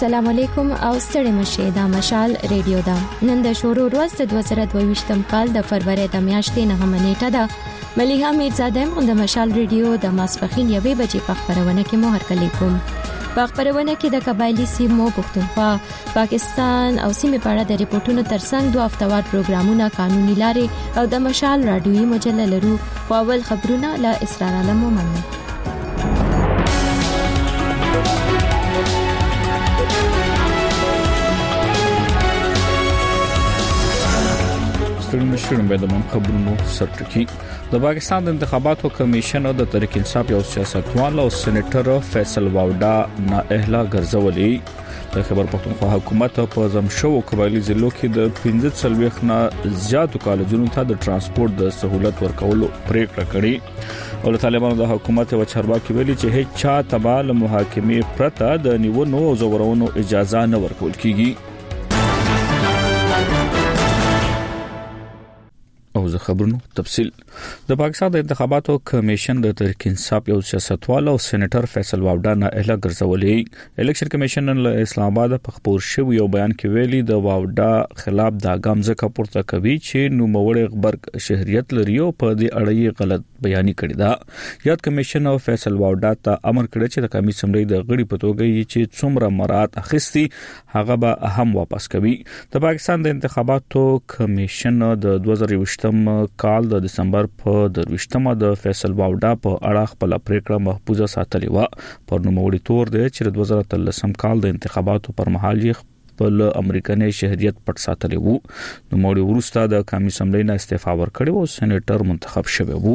السلام علیکم او ستړي مشه دا مشال ریډیو دا نن د شورو ورځ د 2022م کال د فروری د میاشتې 9 نیټه ده مليحه میرزاده د مشال ریډیو د ماسپخین 1 بجې په خبرونه کې مو هرکلی کوم په خبرونه کې د قبایلی سیمو پښتونخوا پاکستان او سیمه په اړه د ریپورتونو ترڅنګ دوه هفتوار پروګرامونه قانوني لارې او د مشال رادیوي مجله لرو خو اول خبرونه له اسرار عالم ومنو مشرون به د خبرونو سرټکی د پاکستان د انتخاباتو کمیشن او د تحریک انصاف یو سیاستوال او سېنیټر فیصل واوډا نااهله ګرځولي د خبر پښتونخوا حکومت په زمشو قبایلی ضلعو کې د 15 نه زیاتو کالجونو ته د ترانسپورت د سہولت ورکولو پریکړه کړې او طالبانو د حکومت او چارواکي ویلي چې هیڅ چا تبال محاکمې پرته د نیونو او زورونو اجازه نه ورکول کیږي او زه خبرونو تفصیل د پاکستان د انتخاباتو کمیشن د تحریک انصاف یو سیاستوال او سېنیټر فیصل واوډا نااهله ګرځولي الیکشن کمیشن له اسلام آباد په خبر شو یو بیان کې ویلي د واوډا خلاف د ګامزه پورته کوي چې نو موړ خبر شهريت لري او په دې اړه غلط بیان کړی دا یاد کمیشن او فیصل واوډا ته امر کړی چې د قومي سملې د غړي په توګه چې څومره مراد اخیستي هغه به هم واپس کوي د پاکستان د انتخاباتو کمیشن د 2020 کال د دسمبر په 20مه د فیصل واوډا په اړه خپل پریکړه محفوظه ساتلې و پر نوموړي تور دی چې 2013 کال د انتخاباتو پر مهال یې خپل امریکایي شهريت پټ ساتلې وو نوموړي ورسته د قومي سملې نه استعفا ورکړې او سېنیټر منتخب شوی وو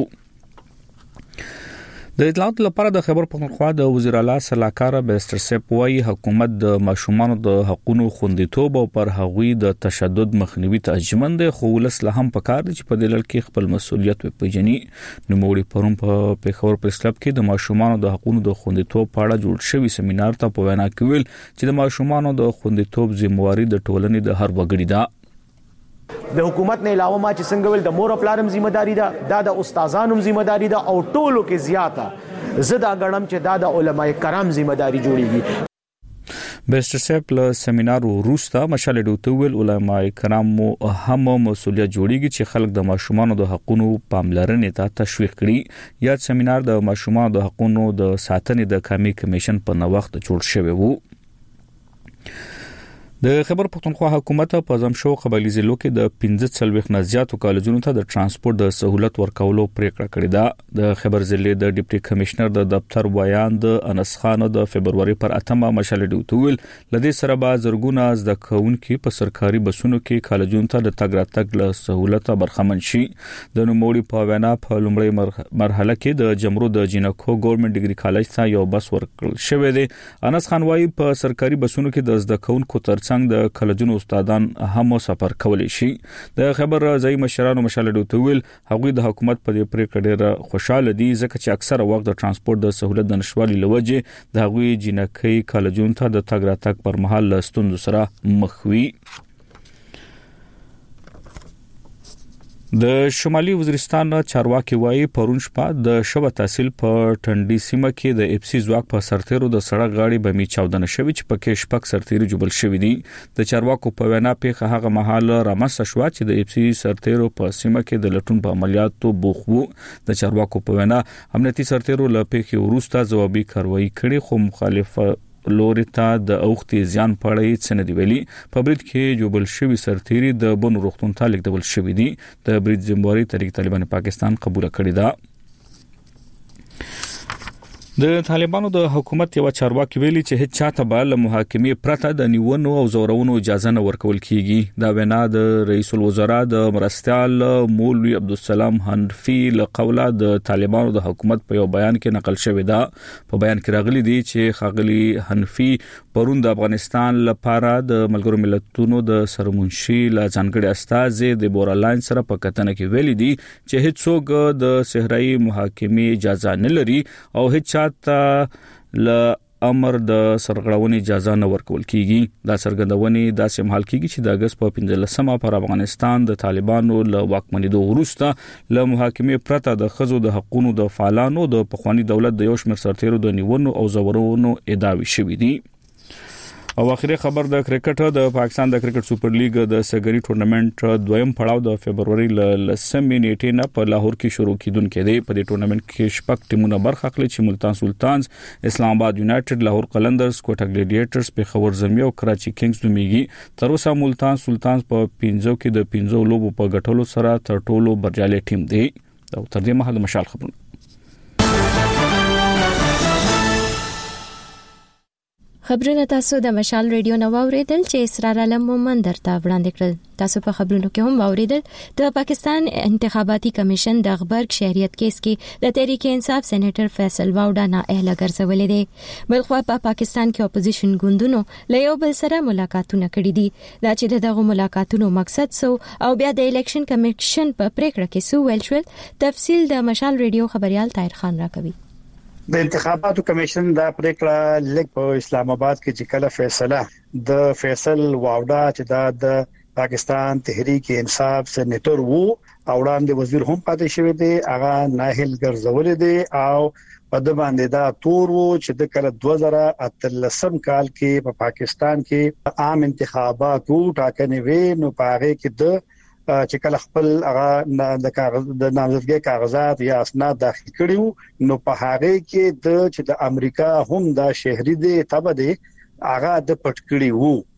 د اطلاعات لپاره د خبر پښتونخوا د وزیر اعلی صلاحکار بیرسټر سیپ وايي حکومت د ماشومان د حقوقو خوندیتوب او پر هغوی د تشدد مخنیوي ته اجمن دی خو ولسله هم پکار دي چې په دې لړ کې خپل مسولیت وپیژني نوموړي پرون په پیښور پریس کلب کې د ماشومان د حقوقو د خوندیتوب په اړه جوړ شوی سیمینار ته په وینا کې ویل چې د ماشومان د خوندیتوب ذمہواری د ټولنې د هر وګړي ده د حکومت نه علاوه ما چې څنګه ول د مور پلارم ذمہ داری ده د استادانو ذمہ داری ده او ټولو کې زیاته زدا غړم چې د علماء کرام ذمہ داری جوړیږي بیرسټر سیپ له سیمینار وروسته مشال ډوتویل علماء کرام هم مسولیت جوړیږي چې خلک د ماشومان د حقوقو پاملرنې ته تشویق کړي یا سیمینار د ماشومان د حقوقو د ساتنې د قومي کمیشن په نوښت جوړ شوی وو د خبر پښتونخوا حکومت په زمشو قبایلی ضلعو کې د 15 نه زیاتو کالجونو ته د ترانسپورت د سہولت ورکولو پریکړه کړې ده د خبر ضلع د ډیپټي کمشنر د دفتر بیان د انس خان د فبرवरी پر 8مه مشال ډوتویل لدې سره به زرګونه زده کوونکي په سرکاري بسونو کې کالجونو ته د تګ راتګ له سہولت برخمن شي د نوموړي په وینا په لومړی مرحله کې د جمرو د جینکو ګورنمنت ډیګري کالج ته یو بس ورکړل شوی دی انس خان وايي په سرکاري بسونو کې د زده کوونکو څنګه د کالجونو استادان هم سفر کولی شي د خبر ځای مشرانو مشال ډوتویل هغوی د حکومت په دې پریکړه ډېر خوشاله دي ځکه چې اکثره وخت د ترانسپورت د سہولت د نشوالي لوجه د هغوی جنکۍ کالجونو ته د تګ راتګ پر مهال ستونزو سره مخ وي د شمالي وزیرستان چارواکي وایي پرون شپه د شوه تحصیل په ټنډي سیمه کې د اف سي ځواک په سرتیرو د سړک غاړي بمي چاودنه شوې چې پکې شپږ سرتیرو جوړل شوې دي د چارواکو په وینا پیښه هغه مهال رامنځته شوه چې د اف سي سرتیرو په سیمه کې د لټون په عملیاتو بوخ وو د چارواکو په وینا امنیتي سرتیرو له پیښې وروسته ځوابي کاروایی کړې خو مخالفه لوري ته د اوختي زیان پړې څنډي ویلي په برید کې جوړل شوی سرتيري د بن روغتون ته لیکدل شوی دي د برید ذمہواری تحریک طالبان پاکستان قبول کړی دا د طالبانو د حکومت یو چارواکي ویلي چې هیڅ چاته به له محاکمې پرته د نیونو او زورونو اجازه نه ورکول کیږي دا وینا د رئیس الوزرا د مرستيال مولوی عبدالسلام حنفي له قوله د طالبانو د حکومت په یو بیان کې نقل شوی دا په بیان کې راغلي دي چې خاغلی حنفي پرون د افغانستان لپاره د ملګرو ملتونو د سرمنشي لا ځانګړي استاد د بورالاین سره په کتنه کې ویلي دي چې هیڅ څوک د صحرایي محاکمې اجازه نه لري او هیڅ ل امر د سرغړونې اجازه نه ورکول کیږي دا سرګندونې داسې مهال کیږي چې د اگست په 15مه پر افغانستان د طالبانو له واکمنیدو وروسته له محاکمې پرته د خزو د حقوقو د فعالانو د پخوانی دولت د یو شمېر سرتیرو د نیونو او زورونو ادعاوی شوې دي او اخیری خبر د کرکټ د پاکستان د کرکټ سپر لیګ د سګری ټورنمنت دویم پړاو د فبرवरी ل 10 نیټې نه په لاهور کې شروع کیدونکې دی. په دې ټورنمنت کې شپږ ټیمونه برخه اخلي چې ملتان سلطانز، اسلام آباد یونایټډ، لاهور قلندرز، کوټه ګلیډیټرز، پیښور زلمي او کراچي کینګز نومیږي. تر اوسه ملتان سلطانز په 15 کې د 15 لوبو په ګټلو سره تر ټولو برجالي ټیم دی. او تر دې مهال مشال خبرونه خبرونه تاسو د مشال ریډیو نو اوریدل چې اسرار علم مومن درته وړاندې کړل. تاسو په خبرونو کې هم اوریدل د پاکستان انتخاباتي کمیشن د غبرګ شهریت کیس کې د تحریک انصاف سېنیټر فیصل واوډا نه اهله ګرځولې دي. بلخو په پاکستان کې اپوزیشن ګوندونو له یو بل سره ملاقاتونه کړي دي. دا چې دغه ملاقاتونو مقصد سو او بیا د الیکشن کمیشن په پریکړه کې سو ویل شول. تفصیل د مشال ریډیو خبريال طاهر خان راکوي. د انتخاباتو کمیشن دا پریکړه لیک په اسلام آباد کې چې کله فیصله د فیصل واوډا چې دا د پاکستان تحریک انصاف سېنیټر وو او وړاندې وزیر هم پاتې شوی دی، هغه ناهل ګرځولې دی او په د باندې دا تور وو چې د کله 2013 کال کې په پاکستان کې عام انتخابات وو ټاکنې وې نو پاره کې د چې کله خپل هغه د کاغذ د نامزدګۍ کاغذات یا اسناد داخل کړیو نو په هغه کې د چې د امریکا هم د شهري دی تبه دی هغه د پټکړی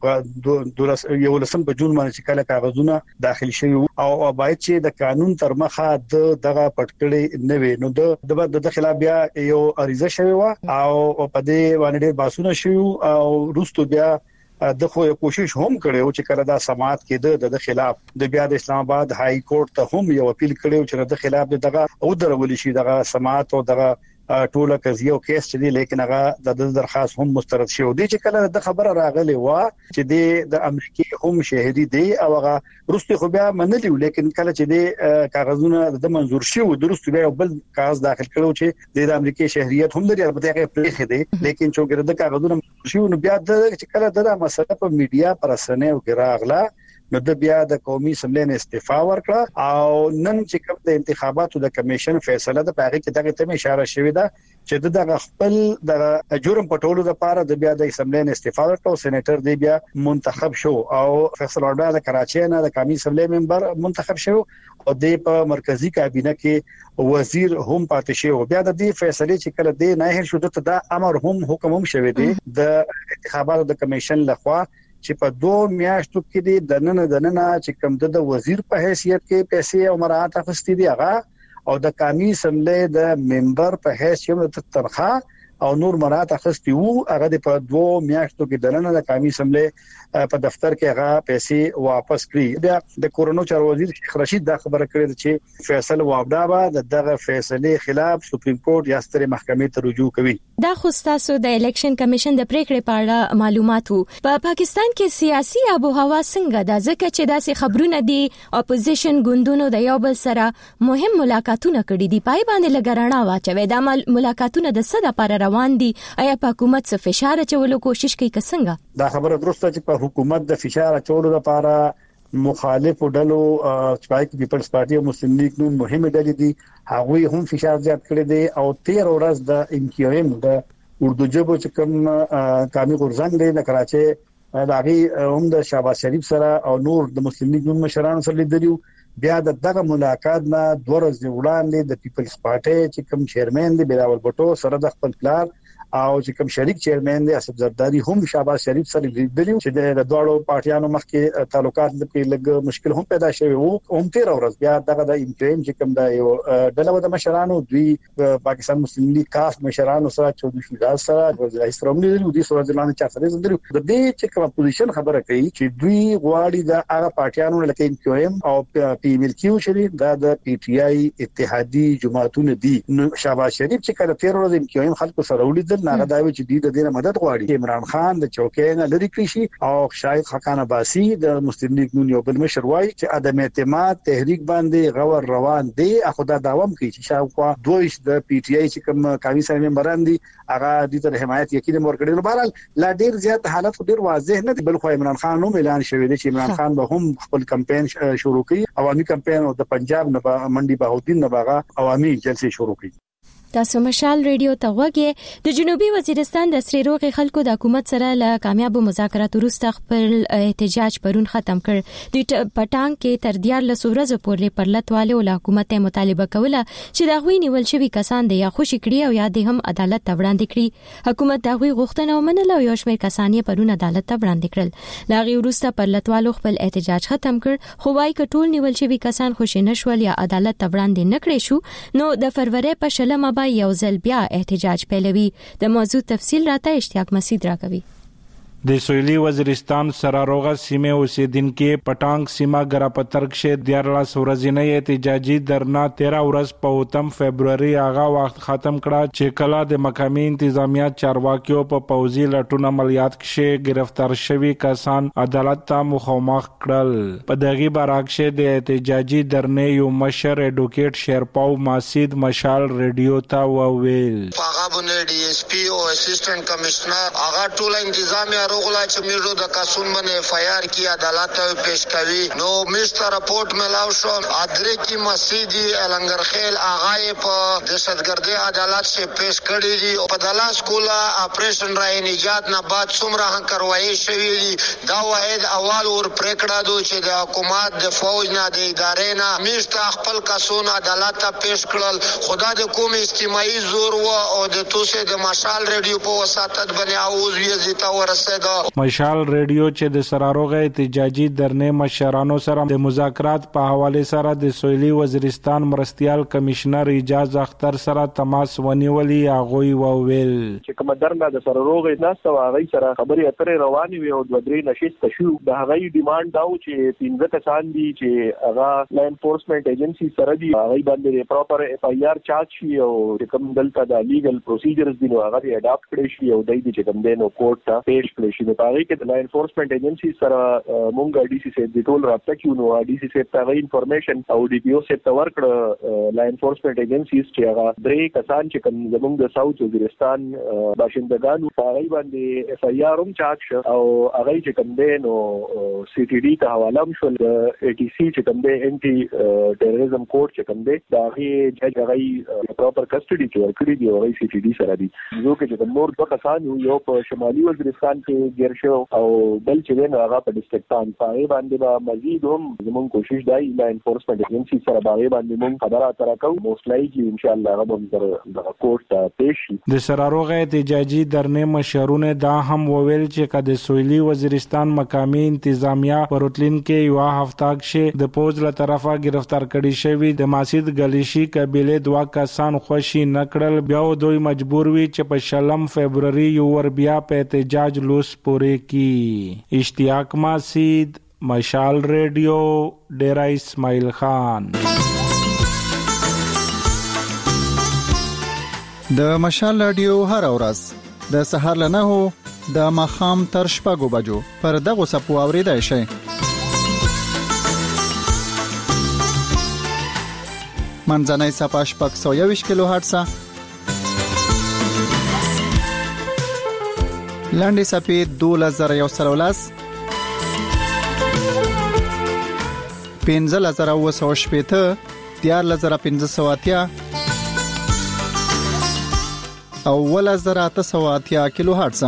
وو د یو لسم په جون باندې چې کله کاغذونه داخل شوی او باید چې د قانون تر مخه دغه پټکړی نه وي نو د خلاف بیا یو اریزه شوی و او په دې باندې ډېر باسونه شوی او روستو بیا د خو کوشش هم کړو چې کله دا سماعت کې د خلاف د بیا د اسلام آباد های کورټ ته هم یو اپیل کړو چې د خلاف دغه او درول شي دغه سماعت او دغه ټوله قضیه او کیس چې دی لیکن هغه د درخواست هم مسترد شو دی چې کله د خبره راغلی و چې د امریکای هم شهري دی او هغه روسي خو بیا منلی لیکن کله چې د کاغذونه د منزور شو د روسي بیا بل کاغذ داخل کړو چې د امریکای شهريت هم لري البته هغه پریخ دی لیکن چې ګرځد کاغذونه شو نو بیا د چې کله د مسله په میډیا پر اسنه او راغله نو د بیا د قومي اسمبلی نه استعفا ورکړه او نن چې کوم د انتخاباتو د کمیشن فیصله د پاره کې دغه ته اشاره شوې ده چې د خپل د جرم پټولو لپاره د بیا د اسمبلی نه استعفا ورکړه سېنیټر دی بیا منتخب شو او فیصل واډا د کراچي نه د قومي اسمبلی ممبر منتخب شو او د په مرکزی کابینه کې وزیر هم پاتې شو. بیا د دې فیصله چې کله د نه هر شو د امر هم حکم هم شوی دی د انتخاباتو د کمیشن لخوا چې په 2 میاشتو کې د نن چې کوم د وزیر په حیثیت کې پیسې او مراعات اخستې دي هغه او د قومي اسمبلی د ممبر په حیثیت د تنخواه او نور مراعات اخستې وو هغه په 2 میاشتو کې د نن د قومي اسمبلی په دفتر کې هغه پیسې واپس کړې. بیا د کورونو چارو وزیر شیخ رشید دا خبره کړې چې فیصل واوډا به دغه فیصله خلاف سپریم کورټ یا ستره محکمې ته رجوع کوي. دا خو تاسو د الیکشن کمیشن د پریکړې په اړه معلومات وو. په پاکستان کې سیاسي آب او هوا څنګه ده ځکه چې داسې خبرونه دي اپوزیشن ګوندونو د یو بل سره مهم ملاقاتونه کړي دي پای باندې لګرانه واچوي دا ملاقاتونه د څه لپاره روان دي آیا په حکومت څخه فشار اچولو کوشش کوي څنګه؟ دا خبره درسته چې حکومت د فشار اچولو لپاره مخالف ډلو چې پیپلز پارټي او مسلم لیگ نو مهمه ډلې دي هغه هم فشار زیات کړی دی او 13 ورځ د MQM د اردو ژبه چې کوم قومي غورځنګ دی د کراچي داغي هم د شهباز شریف سره او نور د مسلم لیگ مشرانو سره لیدلو بیا دغه ملاقات نه 2 ورځې وړاندې د پیپلز پارټي چې کوم چیرمن دی بلاول بټو سره د خپل پلان او چې کوم شریک چیرمن دی اسف زرداری هم شهباز شریف سره لیدلو چې د دوړو پارټیانو مخکې تعلقات کې لږ مشکل هم پیدا شوی وو هم 13 ورځ بیا دغه د امکان چې کوم د یو ډله د مشرانو دوی پاکستان مسلم لیگ کاف مشرانو سره چودي شجاع سره د اسراملی د سورج لاندې چا سره زندرو د دې چې کوم اپوزیشن خبره کوي چې دوی غواړي د هغه پارټیانو لکه MQM او PMLQ شریف د PTI اتحادي جماعتونه دي نو شهباز شریف چې کله 13 ورځې MQM خلکو سره ولیدل ناغه داوی چې د دې مدد غواړي عمران خان د چوکۍ نه لری کړی شي او شاید حقانه باسي د مسلم لیگ نون یو بل مشر وای چې عدم اعتماد تحریک باندې غور روان دي خدا داوم کوي چې شاوخوا دویش د PTI چې کوم قومي سره ممبران دي هغه د تر حمایت یقین ورکړي نو بهرحال لا ډیر زیات حالت ډیر واضح نه دي بل خو عمران خان نو اعلان شوی دی چې عمران خان به هم خپل کمپاین شروع کړي عوامي کمپاین او د پنجاب نه منډي بهودین نه باغه عوامي جلسه شروع کړي. تاسو مشال ریډیو ته وګورئ. د جنوبي وزیرستان د سری روغې خلکو د حکومت سره له کامیابو مذاکراتو وروسته خپل احتجاج پرون ختم کړ. د پټانګ کې تر 14 ورځې پورې پرلتوالو له حکومت مطالبه کوله چې د غوي نیول شوی کسان د یا خوشی کړي او یا د هم عدالت ته وړاندې کړي. حکومت د غوي غوښتنه ومنله او یو شمېر کسان یې پرون عدالت ته وړاندې کړل. لا غي وروسته پرلتوالو خپل احتجاج ختم کړ. خو وايي کټول نیول شوی کسان خوشی نشول یا عدالت ته وړاندې نکړي شو نو د فروری په شلمه یو ځل بیا احتجاج پیلوي. د موضوع تفصیل راته اشتیاق مسعود راکوي. د سویلی وزیرستان سراروغه سیمه اوسیدونکو پټانګ سیمه ګراپترک شه 14 ورځې احتجاجي درنا 13 ورځ په 8 فبرवरी هغه وخت ختم کړه چې کله د مقامی انتظامیه چارواکیو په پوزي لټون عملیات کې گرفتار شوی کسان عدالت ته مخامخ کړل. په دغه برعکس د احتجاجي درنې یو مشر اډوکیټ شیرپاو ماسید مشال ریډیو ته وویل هغه باندې ډي اس پی او اسسټنټ کمشنر هغه ټول انتظامیه روغلا چې میرو د قانون باندې اف آی آر کی عدالت ته پیش کوي. نو مستر رپورت ملاو شو ادرې کی مسیدی النګرخیل اغای په دهشتګردي عدالت سے پیش کړی دي او په دلاس کولا اپریشن رای نجات نه بعد څومره هنکروي شوی دي. دا واحد اول ور پریکړه دو چې د حکومت د فوج نه د ادارې نه مست خپل قانون عدالت ته پیش کړل. خدا د کوم اجتماعي زور و او د توسه د مشال ریډیو په وساتت باندې اوز ویزیتا ورسه مشال ریډیو چې د سراروغه احتجاجي درنې مشرانو سره د مذاکرات په حواله سره د سویلی وزیرستان مرستيال کمشنر اجاز اختر سره تماس ونیولي. هغه وویل چې کوم درنه د سراروغه ناسو هغه سره خبرې اترې روانې وي او د درې نشست شو. د هغه ډیماند داو چې 15 کسان دي چې هغه لا انفورسمنت ایجنسی سره دي هغه باندې پراپر اف آی آر چارج شي او کوم دلته د لیګل پروسیجرز دي نو هغه اډاپټ کړي شي او دای دي چې کوم دینو کورټ ته پیش کړي شي. په هغه کې د لا انفورسمنت ایجنسی سره مونږ ډي سي سي د ټول رابطه کیو نو ډي سي سي ته انفارمیشن او ډي پی او سي ته ورکړه. لا انفورسمنت ایجنسیز چې هغه درې کسان چې کوم زموږ د ساوث وزیرستان باشندگانو هغه باندې اف آی آر هم چارج او هغه چې کوم دینو سی ټي ډي ته حواله شو. ای ټي سي چې کوم دی انټي ټیرریزم کورټ چې کوم دی دا هغه جج هغه پراپر کسټډي کې ورکړي دی او هغه سی ټي ډي سره دي. زه کې چې نور دوه کسان یو په شمالي وزیرستان کې ګرشو او بل چې نه هغه په ډیسټریکټان په باندې به مزید هم زموږ کوشش دی لا انفورسمنت ایجنسی سره باندې موږ خبره اترا کوو. موسلای چې ان شاء الله هغه د کورټ ته پیش شي. د سراروغه احتجاجي درنې مشرونه دا هم وویل چې کله سویلی وزیرستان مقامی انتظامیه پروتلین کې یو هفته کې د پوز له طرفه گرفتار کړي شوی د ماسید ګلیشي قبيله دوا کسان خوشي نکړل. بیا دوی مجبور وي چې په شلم فبرवरी یو ور بیا په احتجاج لوس پورې کی. اشتیاق مسعود مشال ریډیو ډیرا اسماعیل خان. د مشال رادیو هر ورځ د سهار له 9 د ماخام تر شپږو بجو پر دغه سپو اوریدای شي. منځنۍ صفه 621 کیلو هرتز، لاندې صفه 2113، 15980، 14580 او 1880 کیلو هرتز.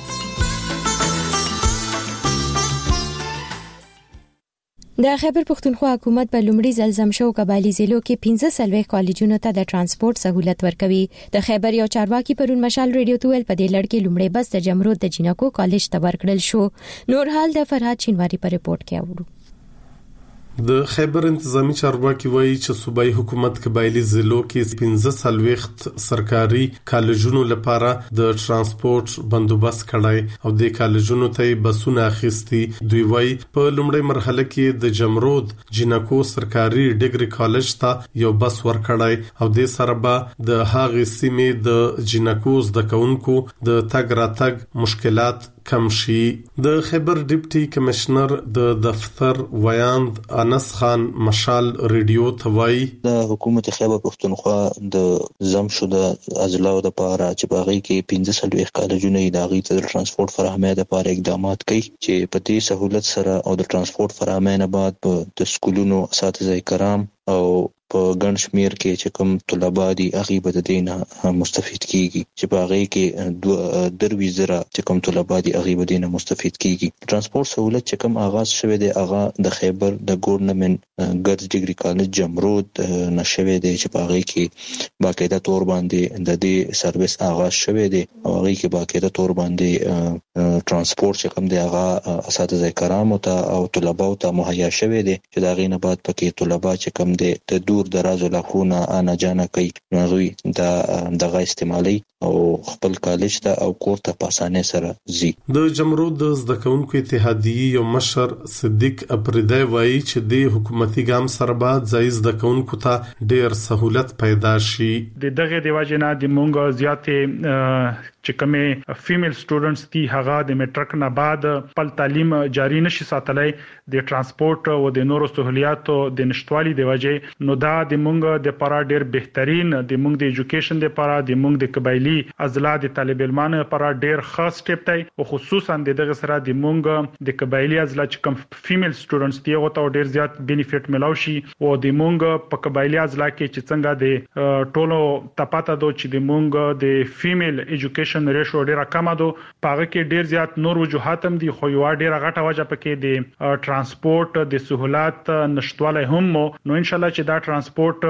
د خیبر پختونخوا حکومت په لومړي ځل زمشو قبایلی ضلعو کې 15 کالجونو ته د ترانسپورت سہولت ورکوي. د خیبر یو چارواکي پرون مشال ریډیو ته ویل په دې لړ کې لومړی بس د جمرود د جنکو کالج ته ورکړل شو. نور حال د فرهاد شینواری په ریپورت کې اورو. د خیبر انتظامی چارواکي وایي چې صوبایي حکومت قبایلی ضلعو کې 15 سرکاري کالجونو لپاره د ترانسپورت بندوبست کړای او د کالجونو ته بسونه اخیستي. دوی وایي په لومړی مرحله کې د جمرود جنکو سرکاري ډیګري کالج ته یو بس ورکړای او د سره به د هغې سیمې د جنکو زده کوونکو د تګ راتګ مشکلات کم شي. د خیبر ډیپټي کمشنر د دفتر ویاند انس خان مشال ریډیو ته وایي د حکومت خیبر پختونخوا د زمشو د اضلاع د پاره چې باغی کې 15 کالجونه د غي ته ترانسپورت فراهمه د پاره اقدامات کوي چې په دې سہولت سره او د ترانسپورت فراهمه نه بعد د سکولونو اساتذه کرام او په ګڼ شمیر کې چې کوم طلبه دي هغه به د دینه مستفید کیږي چې په هغه کې دروي زره چې کوم طلبه دي هغه به دینه مستفید کیږي. ترانسپورت سہولت چې کوم آغاز شوه دی هغه د خیبر د ګورنمنت ګرلز ډیګري کالج جمرود نشوي دی چې په هغه کې باقاعده تور باندې د دې سرویس آغاز شوه دی او هغه کې باقاعده تور باندې ترانسپورت چې کوم دی هغه اساتذه کرام او طلبه ته مهیا شوه دی چې دا غینه بعد پکې طلبه چې کوم دی د دور دراز علاقونو انا جانا کوي نوغوي دغه استعمالي او خپل کالج ته او کور ته په اسانه سره زی. د جمرود د زده کوونکو اتحادیه یو مشر صدیق اپریدای وایي چې د حکومتي ګام سره بعد ځای زده کوونکو ته ډیر سہولت پیدا شي. دغه د واجنه د مونږ زیاتې چې کومه فیمیل سټوډنټس دي هغه د میټرک نه بعد خپل تعلیم جاری نشي ساتلای د ترانسپورت او د نورو سہولیاتو د نشټوالي د وجې نو دا د مونږ د لپاره ډیر بهترین د مونږ د ایجوکیشن د لپاره د مونږ د قبایلی اضلاع د طالب علمانو لپاره ډیر خاص سټپ دی او خصوصا دغه سره د مونږ د قبایلی اضلاع چې کوم فیمیل سټوډنټس دي او ته ډیر زیات بینیفیټ ملاوي شي او د مونږ په قبایلی اضلاع کې چې څنګه د ټولو تپاته دو چې د مونږ د فیمیل ایجوکیشن ریشو ډیره کم ده پاره کې ډیر زیات نور وجوهات هم دي خو یو ډیره غټه وجه پکې د ترانسپورت د سہولت نشټواله هم نو ان شاء الله چې دا ترانسپورت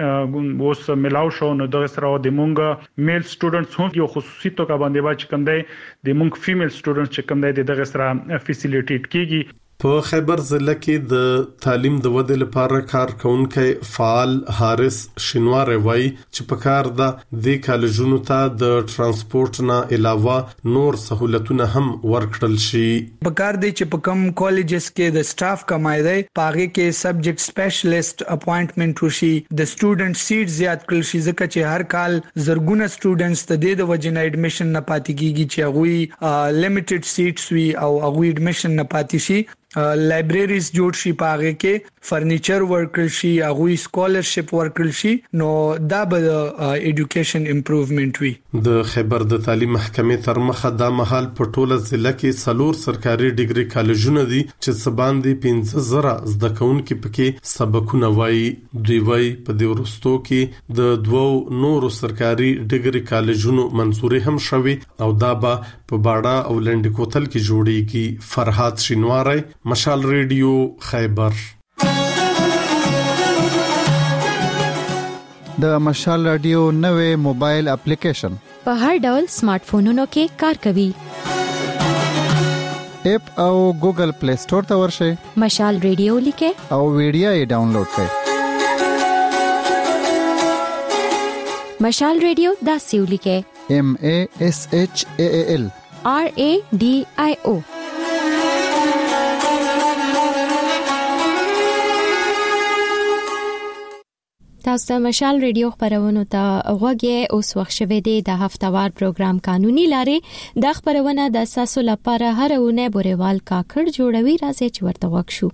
اوس ملاو شو نو دغه سره د مونږ میل سټوډنټس هم یو خصوصي توګه باندې واچ کم دی د مونږ فیمیل سټوډنټس چې کم دی دغه سره فیسیلیټیټ کیږي. په خیبر ضلع کې د تعلیم د ودې لپاره کار کوونکي فعال حارث شینوار وایي چې په کار د کالجونو ته د ترانسپورت نه علاوه نور سہولتونه هم ورکړل شي. په کار دی چې په کوم کالجز کې د سټاف کمای دی پاغه کې سبجیکټ سپیشلیست اپاینټمنټ وشي د سټوډنټ سیټ زیات کړل شي ځکه چې هر کال زرګونه سټوډنټس د د وجنه اډمیشن نه پاتې کیږي چې هغه لیمیټډ سیټس وي او هغه اډمیشن نه پاتې شي. لایبرریز جوړ شي پاغه کې فرنیچر ورکړل شي هغه سکالرشپ ورکړل شي نو دا به ایجوکیشن امپروومنت وي. د خیبر د تعلیم محکمې تر مخه د محل په ټوله ضلع کې څلور سرکاري ډیګري کالجونه دي چې سباندې 15,000 زده کوونکي پکې سبقونه وایي. دوی وایي په دې ورستو کې د دوو نورو سرکاري ډیګري کالجونو منځوري هم شوي او دا به په باړه او لنډ کوتل کې جوړیږي. فرحات شینواری مشال ریډیو خیبر. د مشال رادیو نوې موبایل اپلیکیشن په هر ډول سمارټ فونونو کې کار کوي. اپ او ګوګل پلی سٹور ته ورشئ مشال ریډیو لیکه او ویډیو یې ډاونلوډ کړئ. مشال ریډیو دا سیو لیکه MASHAAL RADIO. تاسو د مشال ریډیو خبرونه ته غوږی اوس وخت شوه دی د هفتوار پروګرام قانوني لارې د خبرونه د اساسو لپاره هرونه بوریوال کاکړ جوړوي راځي چې ورته وښو.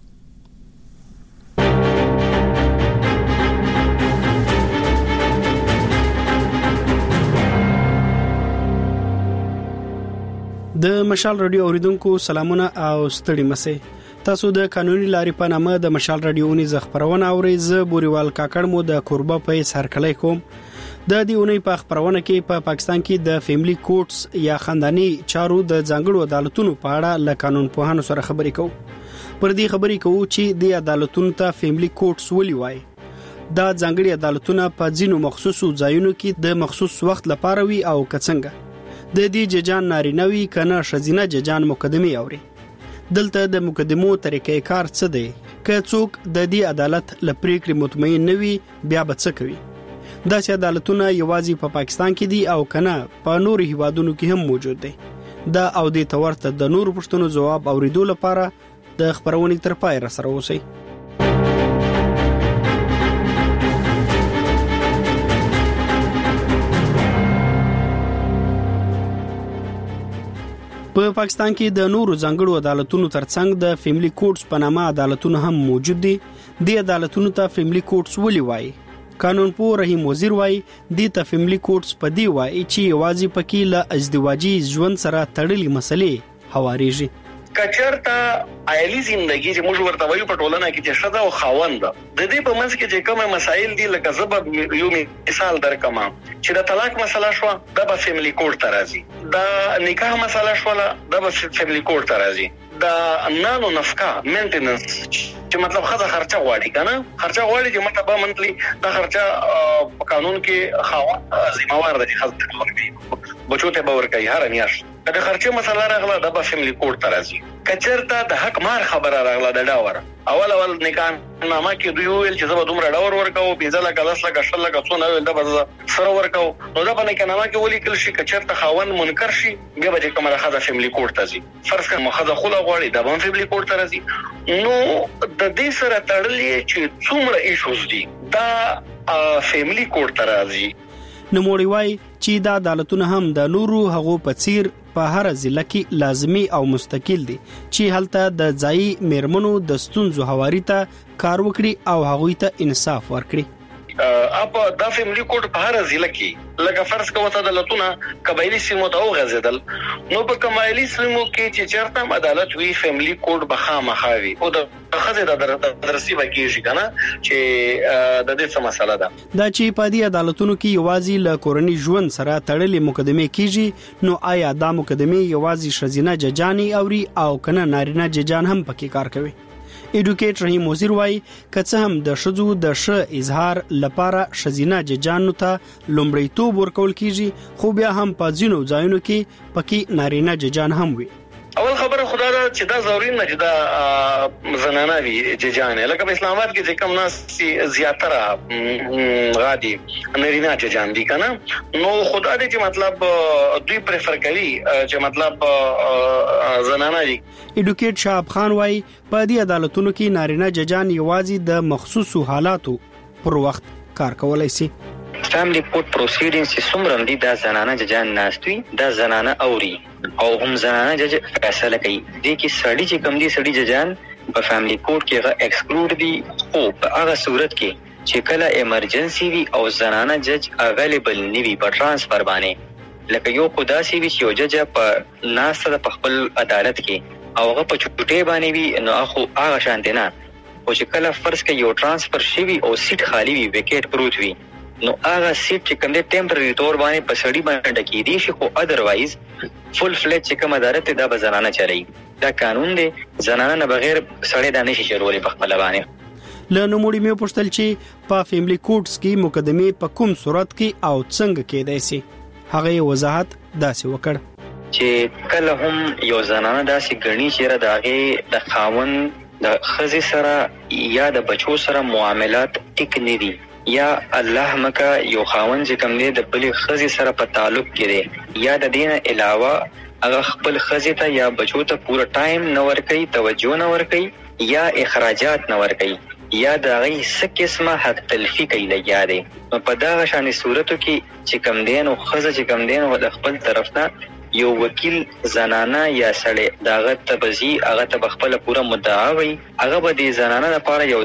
د مشال رادیو اوریدونکو سلامونه او ستړي مسه. تاسو د قانوني لارې په نامه د مشال رادیو ني خبرونه اورئ. ز بوریوال کاکړ مو د قربا په سرکلای کوم. د دې اونۍ په خبرونه کې په پاکستان کې د فیملی کورټس یا خاندانی چارو د ځانګړو عدالتونو په اړه له قانون پوهانو سره خبرې کوو. پر دې خبرې کوو چې د عدالتونو ته فیملی کورټس ولي وایي. دا ځانګړي عدالتونه په ځینو مخصوصو ځایونو کې د مخصوص وخت لپاره وي او کڅنګ د دې ججان نارینوي کنه شزینه ججان مقدمه اوري. دلته د مقدمو طریقې کار څه دی؟ که څوک د دې عدالت لپریکړې مطمئن نه وي بیا به څه کوي؟ داسې عدالتونه یوازې په پاکستان کې دي او کنه په نورو هیوادونو کې هم موجود دي. دا او د تورته د نورو پوښتنو جواب اوریدو لپاره د خبرونې تر پای را سره اوسئ. په پاکستان کې د نورو ځانګړو عدالتونو ترڅنګ د فیملی کورټس په نامه عدالتونه هم موجود دي. د عدالتونو ته فیملی کورټس ولي وایي؟ قانون پوه رحیم وزیر وایي د ته فیملی کورټس په دی وایي چې یوازې پکې له ازدواجی ژوند سره تړلې مسلې هواريږي. کچرتا عائلی ژوندۍ چې موږ ورته وایو په ټولنه کې چې شذا او خاوند د دې په منځ کې چې کوم مسایل دي لکه سبب یو مثال درکم چې د طلاق مسله شو د به فیملی کورټ ته راځي، د نکاح مسله شو د به فیملی کورټ ته راځي، د نانو نفقه مینټیننس چې مطلب خزه خرچه غواړي کنه، خرچه غواړي چې مطلب منتلی د خرچه په قانون کې خاوند ذمہوار دی، خزه ورکړي بچو ته باور کوي هر میاشت د خرچه مسله راغله د به فیملی کورټ ته راځي. کچرته د حق مار خبره راغله د ډاور اول نکاح نامه کې دوی ویل چې زما دومره ډاور ورکاو 15 لک 10 لک 18 لک څو نه ویل د بز سره ورکاو نو دا په نکاح نامه کې ولي کل شي کچرته خاوند منکر شي بیا به کومه خزه فیملی کورټ ته ځي، فرض کړه مخزه خله غواړي د به فیملی کورټ ته راځي. نو د دې سره تړلې چې څومره ایشوز دي دا فیملی کورټ ته راځي. نوموړي وایي چې دا عدالتونه هم د نورو هغو په څیر په هر ضلع کې لازمي او مستقل دي چې هلته د ځایي میرمنو د ستونزو هواري ته کار وکړي او هغوی ته انصاف ورکړي. اپ د فیملی کورټ په هر ضلع کې لکه فرض کوه ته دلتونه قبایلی سیمو ته وغځیدل نو په قبایلی سیمو کې چې چرته عدالت وی فیملی کورټ بخامخاوي او د خزه د درسي بکیږي کنه چې د دې څه مسله ده دا چې په دې عدالتونو کې یوازې له کورنۍ ژوند سره تړلې مقدمه کیږي نو آیا دا مقدمه یوازې شزینه ججانی اوري او کنه نارینه ججان هم پکې کار کوي؟ ایډوکیټ رحیم وزیر وایي که څه هم د شذو د ش اظهار لپاره شزینه ججانو ته لومړیتوب ورکول کیږي خو بیا هم په ځینو ځایونو کې پکې نارینه ججان هم وي. اول خبره خدا دا چې دا ضروري نه چې دا زنانه وي ججان لکه په اسلام آباد کې چې کم ناس زیاتره غادي نارینه ججان دي کنه نو خدا دې چې مطلب دوی پریفر کوي چې مطلب زنانه دي. ایډوکیټ شعب خان وایي په دې عدالتونو کې نارینه ججان یوازې د مخصوصو حالاتو پر وخت کار کولای شي. فیملی کورټ پروسیډینګز چې څومره دي دا زنانه ججان ناستوي دا زنانه اوري او هم زنانه جج فیصله کوي. دې کې سړي چې کم دي سړي ججان په فیملی کورټ کې هغه ایکسکلوډ دي او په هغه صورت کې چې کله ایمرجنسي وي او زنانه جج اویلیبل نیوي په ترانسفر باندې لکه یو خدا سي وي چې یو جج په ناسته په خپل عدالت کې او هغه په چوټي باندې وي نو هغه شانته نه او چې کله فرض کې یو ترانسفر شي وي او سیټ خالی وي وکټ پروت وي نو هغه سیټ چې کوم د ټمپرری تور باندې په سړی باندې ډکی دي شي خو ادروایز فل فلیج چې کوم عدالت دا به زنانه چلی دا قانون دی زنانه نه بغیر سړی د نشي چلولې په خپل باندې. له نوموړي مې پوښتل چې په فیملی کورټس کې مقدمه په کوم صورت کې او څنګه کېدای شي هغه وضاحت داسې وکړ چې کله هم یو زنانه داسې غني چې راغې د خاوند د خزي سره یا د بچو سره معاملات ټیک نه دي یا الله مکا یو خاوند چې کوم دی د بلې خزي سره په تعلق کې دی یا د دین علاوه هغه خپل خزي ته یا بچو ته پورا ټایم نه ورکوي توجه نه ورکوي یا اخراجات نه ورکوي یا د هغه څه قسمه حق تلفي کوي لګیا دی نو په دا غشانې صورتو کې چې کوم دی نو خزه چې کوم دی نو د خپل طرف نه یو وکیل زنانه یا سړی داغه تبزی هغه ته خپل پوره مدعا وي هغه به د زنانه لپاره یو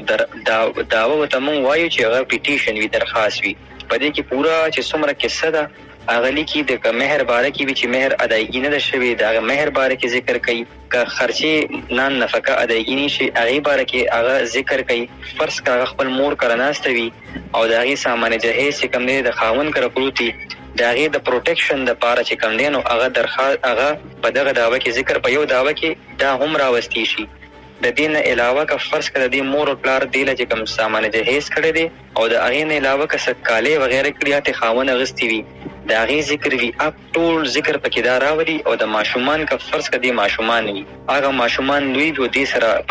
داوا وته مون وایو چې هغه پیټیشن وی درخواست وي په دې کې پوره چې څومره قصه ده هغه لیکي د مہر باره کې چې مہر ادایګی نه شوی دا مہر باره کې ذکر کوي که خرچي نان نفقه ادایګی نشي هغه باره کې هغه ذکر کوي فرض کړه خپل مور کرناستوي او داغي سامان جهیز چې کوم دی د خاون کړه پروتي داغه د پروټیکشن د پاره چې کوم دی نو هغه درخواست هغه په دغه داوا کې ذکر په یو داوا کې دا هم راوستي شي د دین علاوه که فرض کړه دی مور او پلار دی چې کوم سامان جهیز کړي دي او د هغه نه علاوه که سکاله وغیرہ کړي ته خاون غستی وي دا غي ذکر وی اپ ټول ذکر پکې دا راوړي او د ماشومان کا فرض کدي ماشومان وي هغه ماشومان دوی د دې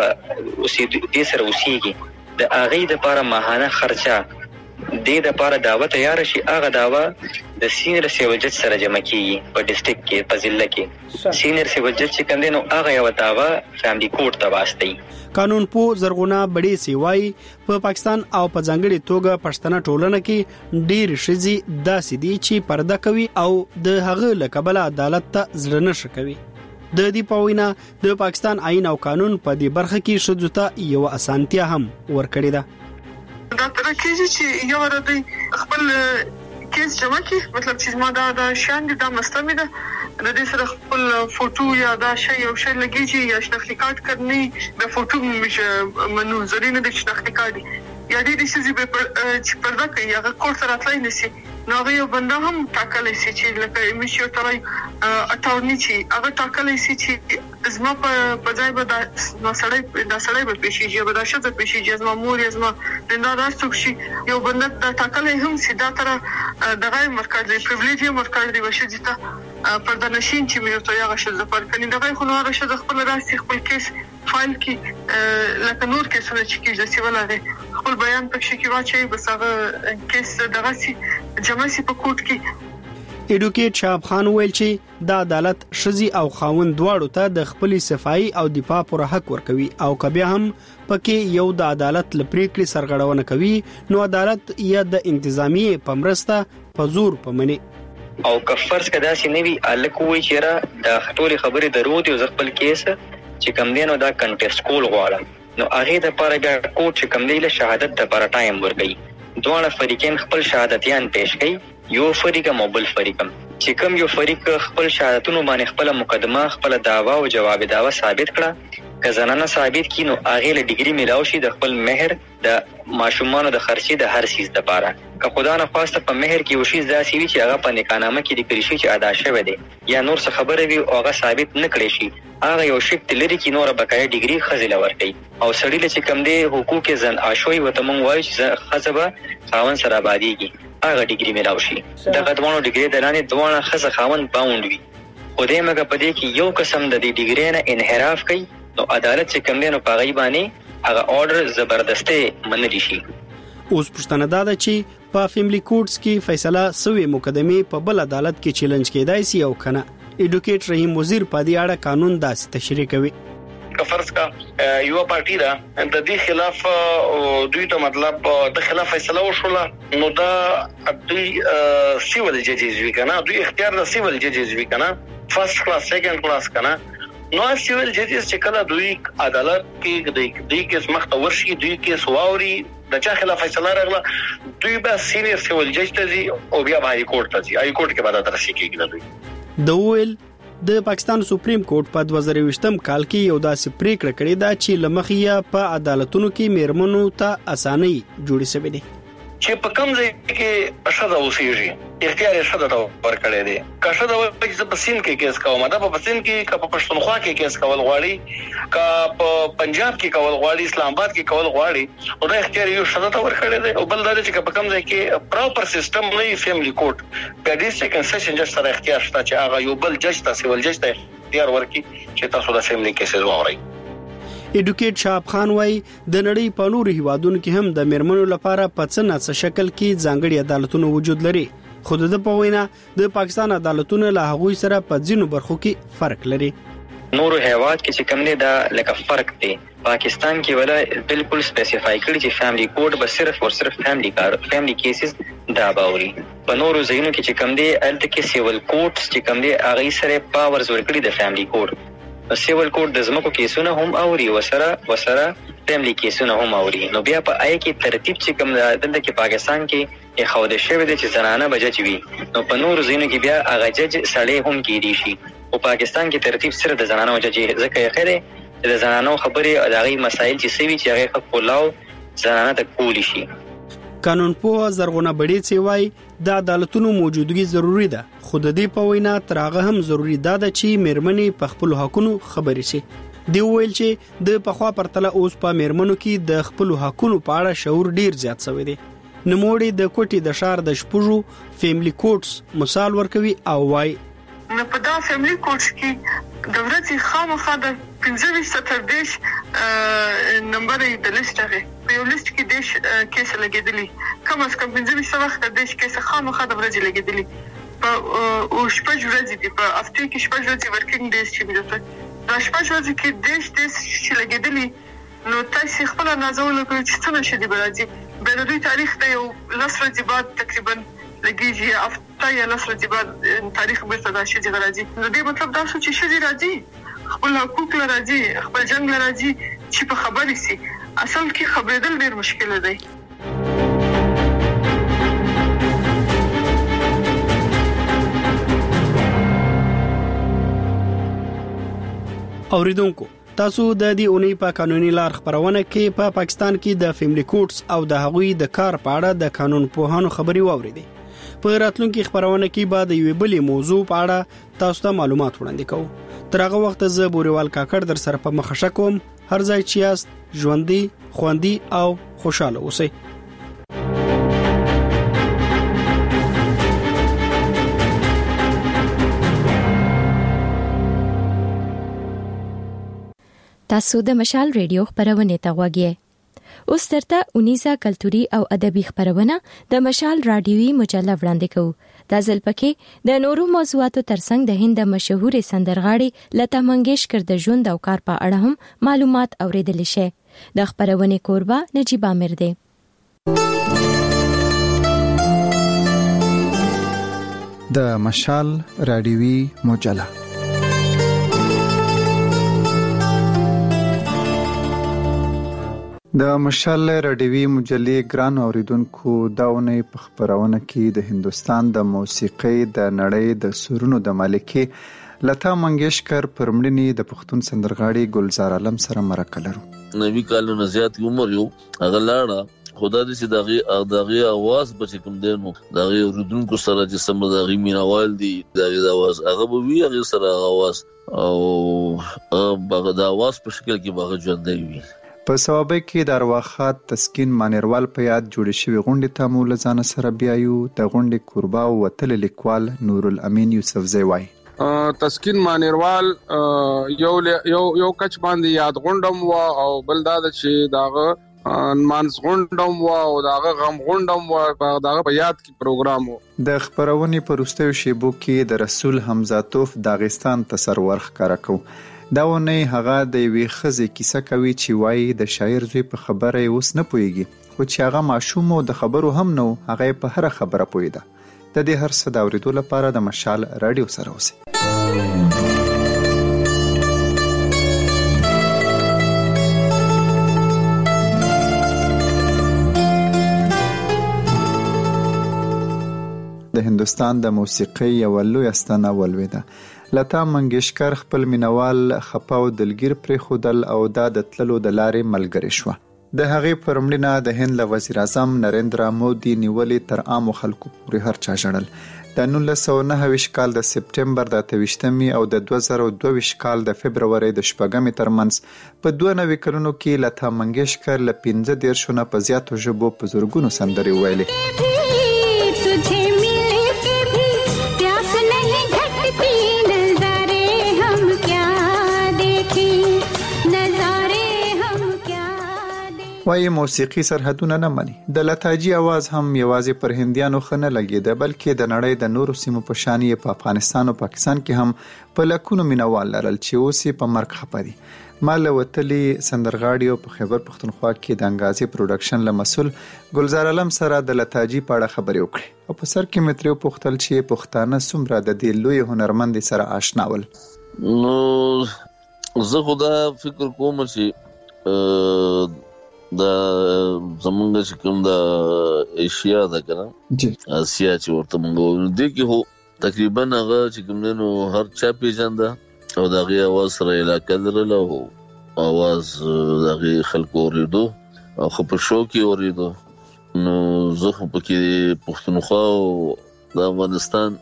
سره اوسېږي د هغه د لپاره ماهانه خرچه د لپاره دعوت تیار شي هغه داوا د سینیر سیول جج سره جمع کیږي په ډیسټریکټ کې په ضلع کې سینیر سیول جج چې کوم دی نو هغه یو داوا فیملی کورټ ته واسطي. قانون پو زرغونه بډې سیوای په پاکستان او په ځانګړي توګه پښتنه ټولنه کې ډېر شذي داسې دي چې پرده کوي او د هغه لکبل عدالت ته ځړنه شکوي. د دې پوینا د پاکستان آئین او قانون په دې برخه کې شذو ته یو اسانتیا هم ورکړی ده. دا تر کېږي چې یو ردی خپل کیس جمع کی مطلب چې ما دا شان دي دا مستمه ده د دې سره خپل فوټو یا دا شی او شی لګیږي یا شناختی کارت کرنی د فوټو منو زرینه د شناختی کارت یا دې چې چې پردا کوي هغه کور سره راتلای نشي نو یو بنده هم ټاکلی شي چې لکه امیشیو ترای اټورنی چې هغه ټاکلی شي چې زما په ځای به دا سړی به پیشیږي به دا شته پیشیږي زما مور زما دا راستو شي یو بنده دا ټاکلی هم سي دا تر دغه مرکز پریویلیج مرکز دی وشه دي ته پردا نشین چې مې ته یو شې زفر کني دغه خو نو راشه خپل راسي خپل کیس فایل کې لکه نور کیسونه چې کیږي چې ولاره خپل بیان پکې کې واچي بس هغه کیس دغه سي جمع سي په کوټ کې ایډوکیټ شاب خان ویل چې د عدالت شذي او خاوند دواړو ته د خپل صفائی او دفاع پر حق ورکوي او کبه هم پکې یو د عدالت لپریکړي سرغړونه کوي نو عدالت یا د انتظامی پمرسته پزور پمنه او کفرس کدا سي نوي الکوي چیرې د خټولي خبرې درود او خپل کیس چې کم دینو دا کنټیسټ کول غواړم نو هغه د پاره بیا کوټ چې کم دی له شهادت د پر ټایم ورګي دوه فریقین خپل شهادتيان پېښ کړي یو فریق موبل فریقم چې کوم یو فریق خپل شهادتونو باندې خپل مقدمه خپل داوا او جواب داوا ثابت کړه که زنانه ثابت کینو هغه له ډیګري ملاو شي د خپل مہر د ماشومان د خرچي د هر سیس د پاره که خدا نه خواسته په مہر کې وشي ځاسي وی چې هغه په نکاحنامه کې د کریشي چې ادا شوه دی یا نور څه خبره وي او هغه ثابت نه کړي شي هغه یو شک تلری کې نور بقای ډیګري خزله ورکړي او سړی له چې کم دی حقوق زن عاشوي وته مونږ وایو چې خزبه خاون سره آبادیږي هغه ډیګري ملاو شي دغه دوه ډیګري درانه دوه خزه خاون باوند وي خو دې مګه پدې کې یو قسم د دې ډیګري نه انحراف کوي نو عدالت چې کم دی نو پاغي باندې هغه آرډر زبردسته منل شي اوس پښتنه دا ده چې په فیملی کورټس کې فیصله سوې مقدمه په بل عدالت کې چیلنج کېدای شي او کنه ایډوکیټ رحیم وزیر په دې اړه قانون داسې تشریح کوي فرض کا یو پارټی دا د دې خلاف دوی ته مطلب د خلاف فیصله وشوله نو دا دوی سیول ججز وی کنه دوی اختیار د سیول ججز وی کنه فرست کلاس سیکنډ کلاس کنه نو سیول ججز چې کله دوی عدالت کې د دې کیس مخته ورشي دوی کیس واوري د چا خلاف فیصله راغله دوی به سینیئر سیول جج ته ځي او بیا هاي کورټ ته ځي هاي کورټ کې به ترسي کېږي دوی د ویل د پاکستان سپریم کورټ په 2020م کال کې یو داسې پریکړه کړې ده چې لمخیا په عدالتونو کې میرمنو ته اساني جوړې شوې ده چې په کوم ځای کې شاده اوسېږي اختیار شاده ته ورکړې ده که شاده چې په سین کې کیس کوم دا په سین کې که په پښتونخوا کې کیس کول غواړي که په پنجاب کې کول غواړي اسلام آباد کې کول غواړي او دا اختیار یو شاده ته ورکړې ده او بل دا چې په کوم ځای کې پراپر سیستم نه فیملی کورټ په دې کې کنسیشن جج سره اختیار شته چې هغه یو بل جج ته سیول جج ته اختیار ورکړي چې تاسو د فیملی کیسز واورئ ایډوکیټ شاب خان وای د نړۍ په نورو هیوادونو کې هم د میرمنو لپاره په څه نه شکل کې ځانګړي عدالتونه وجود لري خو د په وینا د پاکستان عدالتونه له هغوی سره په ځینو برخو کې فرق لري نورو هیواد کې چې کوم نه دا لکه فرق دی پاکستان کې ولا بالکل سپیسیفای کړی چې فیملی کوډ به صرف او صرف فیملی کیسز دا باوري په نورو ځینو کې چې کوم دی الته کې سیول کوډز چې کوم دی هغه سره پاورز ورکړي د فیملی کوډ سیول کوډ د زمکو کیسونه هم اوري وسره فیملی کیسونه هم اوري نو بیا په آی کې ترتیب چې کوم دلته کې پاکستان کې خوده شوی د چې زنانه بجج وي نو په نورو ځینو کې بیا هغه جج سړی هم کېدی شي او پاکستان کې ترتیب سره د زنانه جج ځکه یې خره د زنانو خبرې او دغه مسایل چې سوي چې هغه کولاو زنانه د کولی شي قانون په زرغونه بډې سیوای د عدالتونو موجودګي ضروری ده خو د دې په وینا ترغه هم ضروری ده چې میرمنې په خپل حقونو خبرې شي دی ویل چې د پخوا پرتله اوس په میرمنو کې د خپل حقونو په اړه شعور ډیر زیات شوی دی نموړي د کوټي د شهر د شپږو فیملی کورټس مثال ورکوي او وای نه په دا فیملی کورټس کې د ورځې خامخا د 15 ستردیش نمبر د لیست هغه په یو لیست کې دیش کیس لګیدلی کم از کم 15 وخت د دیش کیس خامخا د ورځې لګیدلی په او شپږ ورځې دی په هفته کې شپږ ورځې ورکینګ دیز چې بده دا شپږ ورځې کې دیش چې لګیدلی نو تاسو خپل نازول کوي چې څنګه شدي برازي به د دوی تاریخ ته یو لس ورځې بعد تقریبا لګیږي هفته یا لس ورځې بعد تاریخ بیرته دا شي راځي نو دې مطلب دا چې شي راځي خپل حقوق لراځي خپل جنگ لراځي چې په خبرې سي اصل کې خبرېدل ډېر مشکل دی اوریدونکو تاسو د دې اونۍ په قانوني لار خبرونه کې په پاکستان کې د فیملی کورټس او د هغوی د کار په اړه د قانون پوهانو خبري واوریدي. په راتلونکي خبرونه کې به د یوې بلې موضوع په اړه تاسو ته معلومات وړاندې کوو. تر هغه وخت زه بوريوال کاکړ در سره په مخه کوم. هر ځای چې یاست ژوندۍ خوندي او خوشاله اوسئ. تاسو د مشال ریډیو خبرونه ته غوږی. اوس ترته 19 کلتوري او ادبي خبرونه د مشال رادیوي مجله وړاندې کوو. د ځل پکې د نورو موضوعاتو ترڅنګ د هند مشهور سندرغاړي لتا منګیشکر د ژوند او کار په اړه هم معلومات اوریدل شي. د خبرونه کوربه نجيب عامر دی. د مشال رادیوي مجله د مشال رادیوي مجلې ګران اوریدونکو داونه په خبرونه کې د هندستان د موسیقۍ د نړۍ د سرونو د مالکې لتا منګیشکر پر مړینې د پښتون سندرغاړي ګلزار عالم سره مرکه لرو. 90 کالونو زیات عمر یو هغه لاړه خدا دې چې دغه आवाज بچ کوم دینو دغه اوریدونکو سره چې سم دغه مینوال دي دغه आवाज هغه به وی هغه سره आवाज او هغه د आवाज په شکل کې باغ ژوندۍ وي. په ثوابه کې د ارواخات تسکین مانیروال په یاد جوړ شوی غونډه ته مول ځان سره بیايو. د غونډې کوربا او وتل لیکوال نور الامین یوسفزی وای تسکین مانیروال یو کچ باندې یاد غونډم وا او بل دا چې داغه مانس غونډم وا او داغه غم غونډم وا داغه په یاد کې پروګرام وو. د خبرونې پر وروستیو شیبو کې د رسول حمزه توف داغستان تصور ښکارا کو. دا ونه هغه د وی خزې کیسه کوي چې وایي د شاعر زوی په خبره اوس نه پويږي خو چې هغه معشوم او د خبرو هم نو هغه په هر خبره پويده. د دې هر څه د اوریدو لپاره د مشال رادیو سره اوسئ. د هندستان د موسیقۍ یو لوی استانه ولویده. لتا منګیشکر خپل مینوال خپاو دلګیر پر خودل او د تللو د لارې ملګری شو. د هغې پر مړینه د هند له وزیر اعظم نریندرا مودي نیولې تر عام خلکو پورې هر چا ژړل. د 1929 کال د سپټمبر د 28 او د 2022 کال د فبرवरी د 14 ترمنځ په 92 کلونو کې لتا منګیشکر ل 15 شونه په زیاتو ژبو په زورګونو سندري ویلې. وایي موسیقي سرحدونه نه مني. د لتاجي आवाज هم یوازې پر هندیانو خنه لګیده بلکې د نړۍ د نورو سیمو په شان یې په افغانستان او پاکستان کې هم په لکونو مینوال لرل چې اوس په مرګ خپري. مال وتلی سندرغاړي او په خیبر پختونخوا کې د انګازي پروډکشن له مسول ګلزار عالم سره د لتاجي په اړه خبرې وکړي او په سر کې متریو پختل چې پښتانه څومره د دې لوی هنرمند سره آشنا ول. نو زه خدا فکر کوم چې دا زمونږ چې کوم د ایشیا دا کنه آسیا چې ورته مونږ دي کې هو تقریبا هغه چې کوم نو هر چا پیژنده او دغه आवाज سره علاقه درلو आवाज دغه خلکو اوریدو او خو په شو کې اوریدو. نو زه خو پکې پښتونخوا او د افغانستان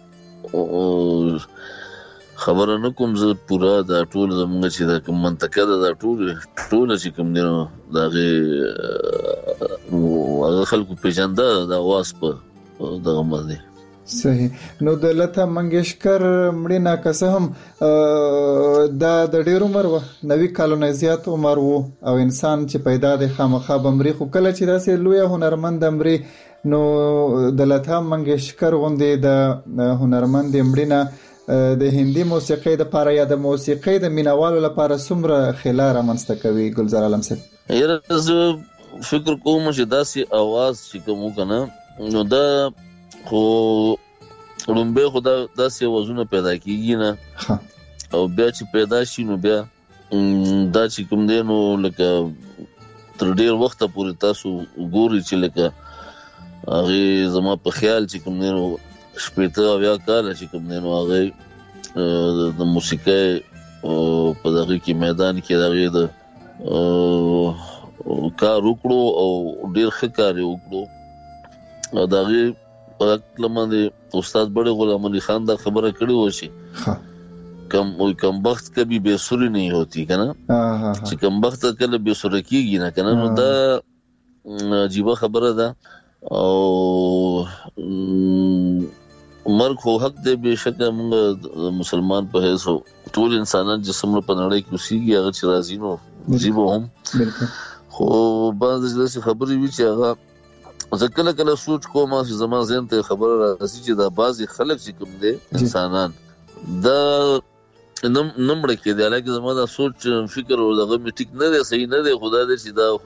خبره نه کوم زه پورا د ټول زمونږ چې د کوم منطقه د ټول چې کوم دی نو دغه هغه خلکو پیژنده د आवाज په دغه باندې. صحیح. نو د لتا منګیشکر مړینه که هم د ډیر عمر و 90 کالونو زیات عمر وو او انسان چې پیدا د خامخا بمري خو کله چې داسې لوی هنرمند امري نو د لتا منګیشکر غوندې د هنرمند مړینه د هندي موسیقۍ د لپاره یا د موسیقۍ د مینوالو لپاره څومره خلا رامنځته کوي ګلزار عالم صاحب؟ یره زه فکر کوم چې داسې आवाज چې کوم کنه نو دا خو لومبه خدا داسې وزونه پیدا کیږي نه او بیا چې پیدا شي نو بیا دا چې کوم دی نو لکه تر ډیر وخت پورې تاسو ګوري چې لکه هغه زما په خیال چې کوم دی نو شپېته او یا کال چې کوم دی نو هغه د موسیقۍ په دغه کې میدان کې دغه د کار وکړو او ډیر ښه کار وکړو. دغه په لمنه استاد بڑے غلام علي خان دا خبره کړې و چې کم وخت کبي بے سوري نه ہوتی کنه چې کم وخت کله بے سوري کیږي نه کنه. نو دا عجیب خبره ده او مرګ خو حق دی بهشکه موږ مسلمان په هیڅ ټول انسانان جسم په نړۍ کې اوسېږي هغه چې راځي نو زیبو هم خو بعض ځله خبرې وی چې هغه ځکه کله سوچ کوم چې زما ذهن ته خبره راځي چې دا بعضي خلک چې کوم دي انسانان دا نمړه کې دی لکه زما دا سوچ فکر او دغه میټیک نه دی صحیح نه دی خدای دې چې دا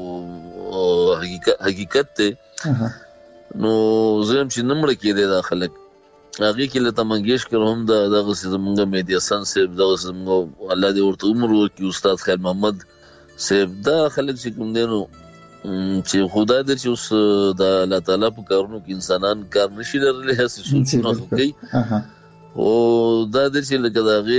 حقیقت ته نو زم چې نمړه کې دی دا خلک هغه کې لته منګیشکر هم دغه زمونږ میډیا سن سیب دغه زمونږ الله دې ورته عمر ورکړي استاد خیر محمد سیب دا خلک چې کوم دی نو چې خدای دې چې اوس د الله تعالی په کارونو کې انسانان کار نشي لرلې هڅه سوچونه کوي او دا د چې لکه داغه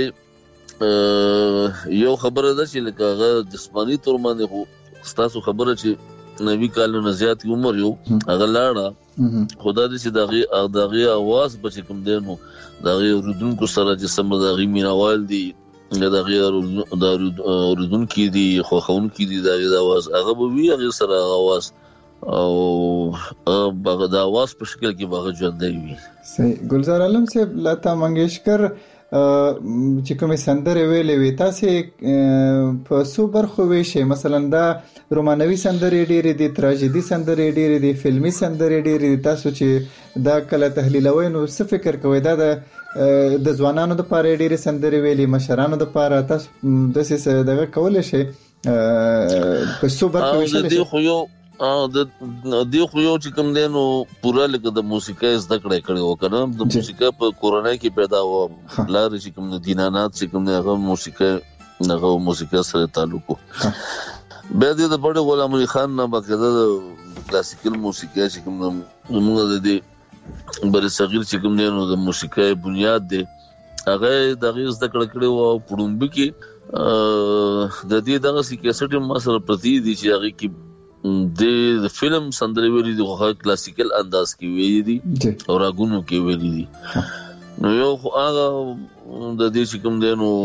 یو خبره ده چې لکه هغه جسمانی تور باندې خو تاسو خبره چې نبی کالو زیات عمر یو هغه لاړه خدای دې چې داغه आवाज بچ کوم دی نو داغه ردونکو سره چې سم داغه مینوال دي داغه ردون کې دي خو خون کې دي داغه आवाज هغه به وی هغه سره आवाज او هغه د आवाज په شکل کې باغ ژوند دی. صحیح. ګلزار عالم صاحب لتا منګیشکر چې کومه سندره ویلې وي تاسو په سوبر خو وی شي مثلا دا رومانوي سندره ډېرې دي تراژیدي سندره ډېرې دي فلمي سندره ډېرې دي تاسو چې دا کله تحلیلوي نو څه فکر کوئ دا د ځوانانو د پاره ډېرې سندره ویلې مشرانو د پاره تاسو د څه دغه کول شي په سوبر خو وی شي خو یو د دې خو یو چې کوم دی نو پورا لکه د موسیقۍ زده کړې وکړم د موسیقۍ په کورونای کې پیدا و لار چې کوم دینانات چې کوم هغه موسیقۍ سره تعلق و به د بڑے غلام علي خان نه باقاعده کلاسیکل موسیقۍ چې کوم موږ د دې بر صغیر چې کوم دی نو د موسیقۍ بنیاد دی هغه دغه زده کړې و پړومبي کې د دې دغه سیکیسټ ما سره پرتی دي چې هغه کې د فلم سندري ویلي دي خو کلاسیکل انداز کې ویلي دي او راګونو کې ویلي دي نو یو هغه د دې چې کوم دی نو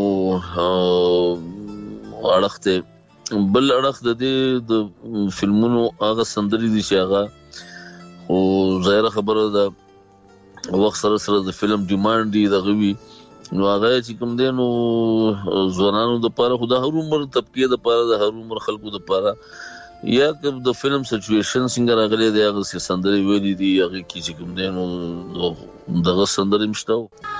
اړخته بل اړخ د دې د فلمونو هغه سندري دي چې هغه او ظاهر خبره ده وخت سره د فلم ډیماند دي دغه وی نو هغه چې کوم دی نو ځوانانو د پاره خو د هر عمر طبقه د پاره د هر عمر خلکو د پاره یا کوم د فلم سچويشن څنګه راغلي دی هغه سندري ویلي دي هغه کې چې کوم دی نو دغه سندري مشته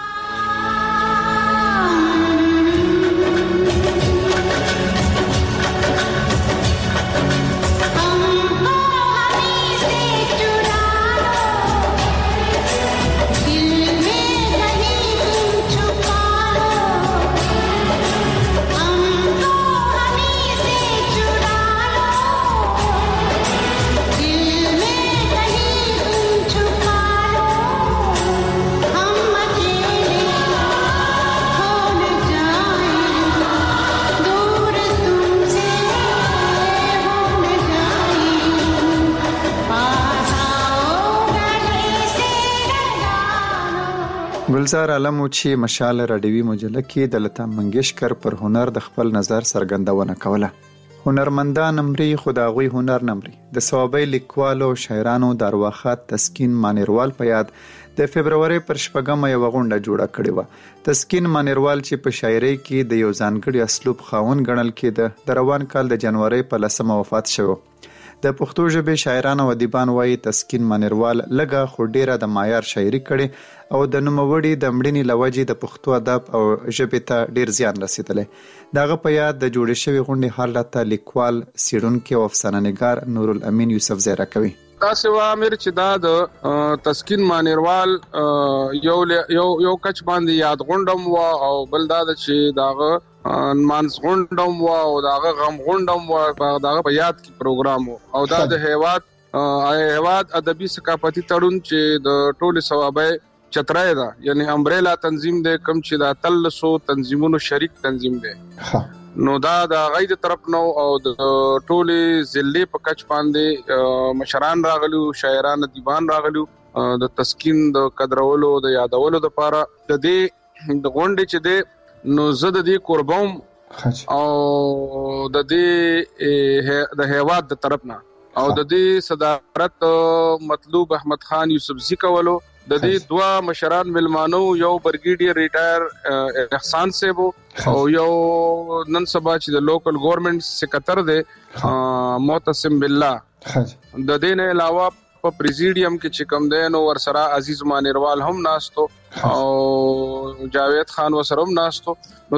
ګلزار عالم چې مشال رادیوي مجله کې د لتا منګیشکر پر هنر د خپل نظر څرګندونه کوله. هنرمندان نمرې خداغوي هنر نمرې د ثوابي لیکوالو شاعرانو د ارواحات تسکین مانیروال په یاد د فبرवरी پر شپږمه یو غونډه جوړه کړې و. تسکین مانیروال چې په شاعرۍ کې د یو ځانګړي اسلوب خاوند ګڼل کېده د روان کال د جنوري په 10 وفات شو. د پښتو ژبې شاعرانو او ادیبان وایي تسکین مانیروال لږه خو ډیره د معیار شاعري کړي او د نوموړي د مړینې لوجې د پښتو ادب او ژبې ته ډیر زیان رسیدلی. دغه په یاد د جوړې شوی غونډې حالت لیکوال سیړونکي او افسانه نگار نور الامین یوسف زیرا کوي. تاسو امیر چې دا د تسکین مانیروال یو کچ باندې یاد غونډم و او بل دا چې داغه مانس غونډم و او داغه غم غونډم و داغه په یاد کې پروګرام او دا د هیواد ادبي ثقافتي تړون چې د ټولو ثوابي چترای دا یعنی امبریلا تنظیم دی کم چې دا تلسو تنظیمونو شریک تنظیم دی نو دا د غید طرف نو او د ټولي ضلع په کچ باندې مشران راغلو شاعران دیوان راغلو د تسکین د قدرولو د یادولو د پاره د دې د غونډې چې دی نو زه د دې قربوم او د دې د هیواد د طرف نه او د دې صدارت مطلوب احمد خان یوسفزی کولو د دې دوا مشران ملمانو یو برګیډیر ریټایر احسان صاحب او یو نن سبا چې د لوکل ګورنمنت سیکریټر دی معتصم بالله د دې نه علاوه په پریزیډیم کې چې کوم دی نو ورسره عزیز مانیروال هم ناستو او جاوید خان وسره هم ناستو نو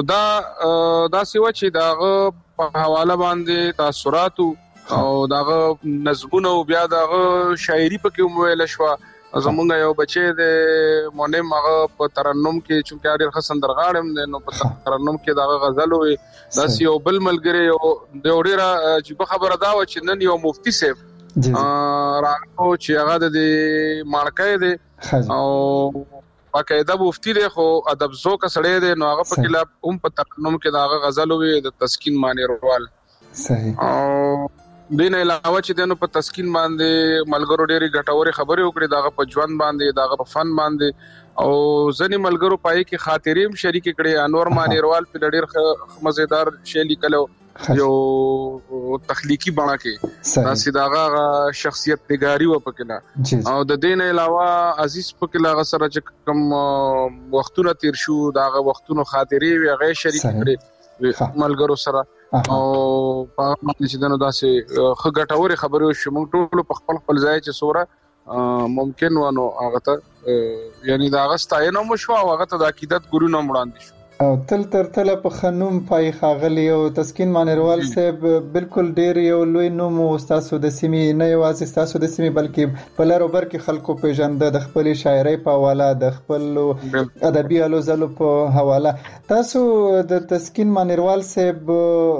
دا سیوا چې داغه په حواله باندې تاثرات او داغه نظمونه او بیا داغه شاعری پکې ویل شو زمونږ یو بچی د مونم هغه په ترنم کې چې ډېر خسن درغاړم نو په ترنم کې داغه غزل وي دا یو بل ملګری یو د ډېر چې خبره دا و چې نن یو مفتی صاحب راغو چې هغه د مارکې دی او باقاعده مفتی دی خو ادب ذوق سړی دی نو هغه په خلاف هم په ترنم کې داغه غزل وي د تسکین مانیروال صحیح او دین علاوه چې دنو په تسکین باندې ملګرو ډېری غټوري خبرې وکړي داغه په ژوند باندې داغه په فن باندې او ځنی ملګرو پای کې خاطریم شریک کړي انور مانیروال په ډېر مزیدار شی لیکلو یو تخلیقی بڼه کې دا سیداغه شخصیت نگاری و پکې او د دین علاوه عزیز پکې لاغه سره چې کوم وختونه تیر شو داغه وختونو خاطرې وی غیر شریک کړي ملګرو سره او په باندې چې دنو داسې خګټوري خبرې شو موږ ټول په خپل ځای چې سوره ممکن ونه هغه ته یعنی دا غستاینه مو شو هغه ته د عقیدت ګورو نه وړاندې شو او تل په خنوم پای خاغلی او تسکین مانیروال صاحب بالکل ډیر یو لوی نوم استاد د سیمې نه یوازې استاد د سیمې بلکې په لارو بر کې خلکو پیژنده د خپل شاعرۍ په حواله د خپل ادبي الوزلو په حواله تاسو د تسکین مانیروال صاحب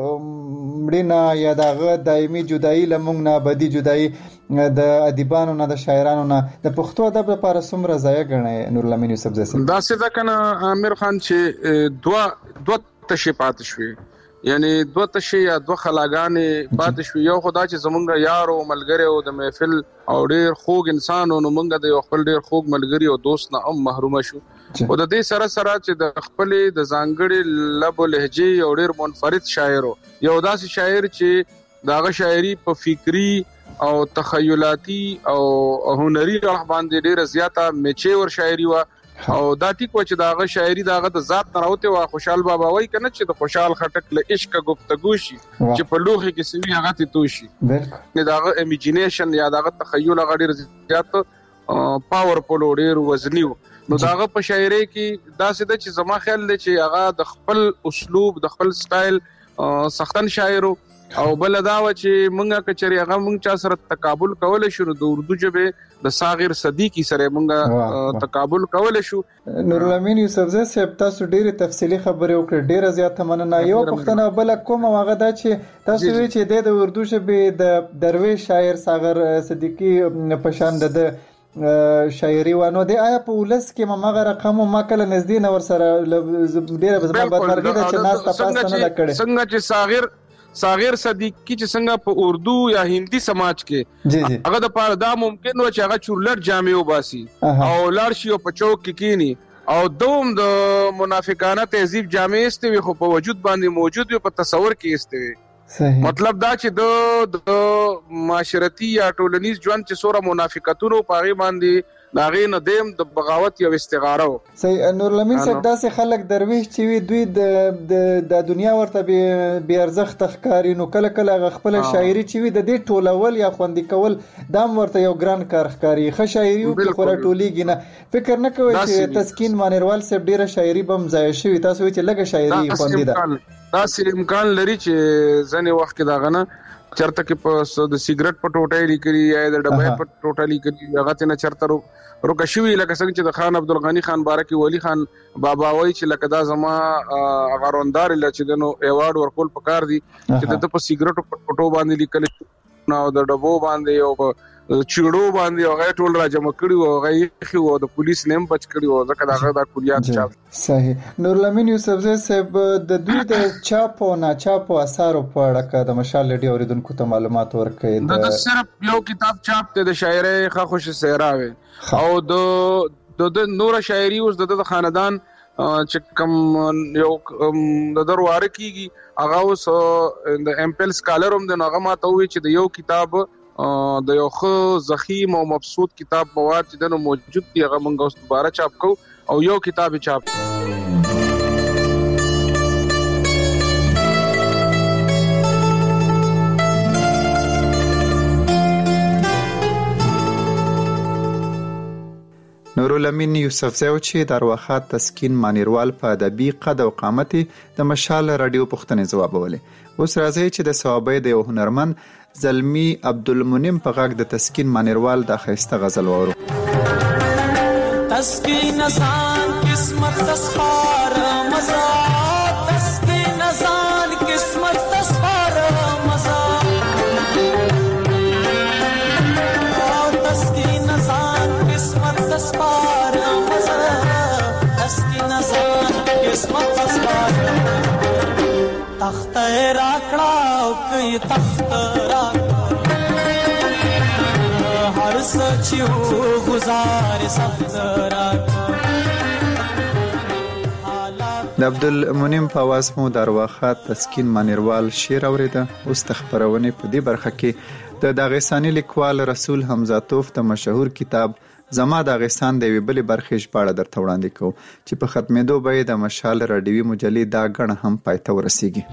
مړینا یا دغه دایمي جدایي لمونږ نه بدی جدایي د ادیبانو نه د شاعرانو نه د پښتو ادب لپاره څومره ځای غنئ نور لمن یوسف زسي دا څه ده کنه امیر خان چې دوا تشې پات شوي یعنی دوه تشې یا دوه خلاګانې پات شوي یو خدا چې زمونږ یار او ملګری او د محفل او ډیر خوږ انسان او مونږ د یو خپل ډیر خوږ ملګری او دوست نه هم محروم شو او د دې سره چې د خپل د ځانګړي لب لهجه او ډیر منفرد شاعر یو داسې شاعر چې داغه شاعری په فکری او تخیلاتي او هنري اړخ باندې ډیره زیاته میچه ور شاعری و او دا ټیک و چې داغه شاعری داغه د ذات نه راوته وا خوشحال بابا وای کنه چې د خوشحال خټک له عشق گفتگو شي چې په لوخي کې سوي هغه ته توشي بالکل داغه امیجینیشن یا داغه تخیل هغه ډیر زیات پاورفل ډیر وزنی نو داغه په شاعری کې دا څه د چې زما خیال دی چې هغه د خپل اسلوب د خپل سټایل سختن شاعر او بل دا و چې مونږه کچري هغه مونږ چا سره تقابل کول شو د اردو ژبه د صاغر صدیقی سره مونږه تقابل کول شو نور الامین یوسف زه صاحب تاسو ډیره تفصیلی خبرې وکړه ډیره زیاته مننه یو پښتنه بل کوم هغه دا چې تاسو وی چې د اردو ژبه د درویش شاعر صاغر صدیقی په شان د شاعری وانه دی آیا په ولس کې مغه رقم ما کله نږدې نور سره ډیره بزما بدمرغي ده چې ناس تاسو نه کړي څنګه چې صاغر صدیقی چې څنګه په اردو یا هندي سماج کې هغه د پاره دا ممکن و چې هغه چورلټ جامع وباسي او لار شي او په چوک کې کینی او دوم د منافقانه تهذیب جامع استوي خو په وجود باندې موجود وي په تصور کې استوي مطلب دا چې د معاشرتي یا ټولنیز ژوند چې سوره منافقتونو پاغي باندې داغې نه دیم د بغاوت یا استغاره صحیح نور لمین صاحب داسې خلک درویش چې وي دوی د دنیا ورته بي ارزښت ښکاری نو کله کله خپل شاعري چې وي د دې ټولول یا خوندې کول دا ورته یو ګران کار ښکاری ښه شاعري او په ټولېږي نه فکر نه کوي چې تسکین مانیروال صاحب ډیره شاعري بم ځای شوی تاسو چې لګه شاعري خوندې ده دا سې امکان لري چې ځنې وخت کې دا غنه چرته کې په د سیګریټ په ټوټه لیکري یا د ډبې په ټوټه لیکري هغه ته نه چرته روکشوي لکه څنګه چې د خان عبدالغنی خان بارکی ولی خان بابا وای چې لکه دا زما غاروندار لچ دنو ایوارډ ورکول پکار دي چې د په سیګریټ په ټوټو باندې لیکل نو د ډبو باندې او چیړو باندې هغه ټول را جمع کړي او هغه خو د پولیس نیم بچ کړي او ځکه داغه د کلیات چاپ صحیح. نورالامین یوسفزی صاحب د دوی د چاپ او ناچاپ اثارو په اړه د مشال ریډیو اوریدونکو ته معلومات ورکړي. د صرف یو کتاب چاپ ته د شاعر خوش سهراوي او د نور شاعري اوس د خاندان چې کوم یو د درواره کیږي هغه اوس د امپل سکالر هم د هغه ماته وی چې د یو کتاب د یو خو زخیم او مبسوط کتاب مواد چې دنه موجود دی هغه موږ اوس دوباره چاپ کو او یو کتاب چاپ نورالامین یوسفزی چې د ارواښاد تسکین مانیروال په ادبي قد او قامت د مشال رادیو پوښتنې ځوابولې. اوس راځي چې د ثوابې د یو هنرمند زلمی عبدالمنیم په غږ د تسکین مانیروال د ښایسته غزل واورو. تسکین نسان قسمت تسخار مزا تسکین نسان قسمت تسخار مزا تسکین نسان قسمت تسخار مزا تسکین نسان قسمت تسخار تخت راکړه او کوي تخت راکړه هر سچو گزار سخت راکړه. د عبدالمنیم په आवाज مو د ارواښاد تسکین مانیروال شعر اوریده. اوس د خبرونې په دې برخه کې د داغستاني لیکوال رسول حمزاتوف د مشهور کتاب زما داغستان د یوې بلې برخې ژباړه درته وړاندې کوو چې په ختمېدو به د مشال راډیوي مجلې دا ګڼه هم پای ته ورسیږي.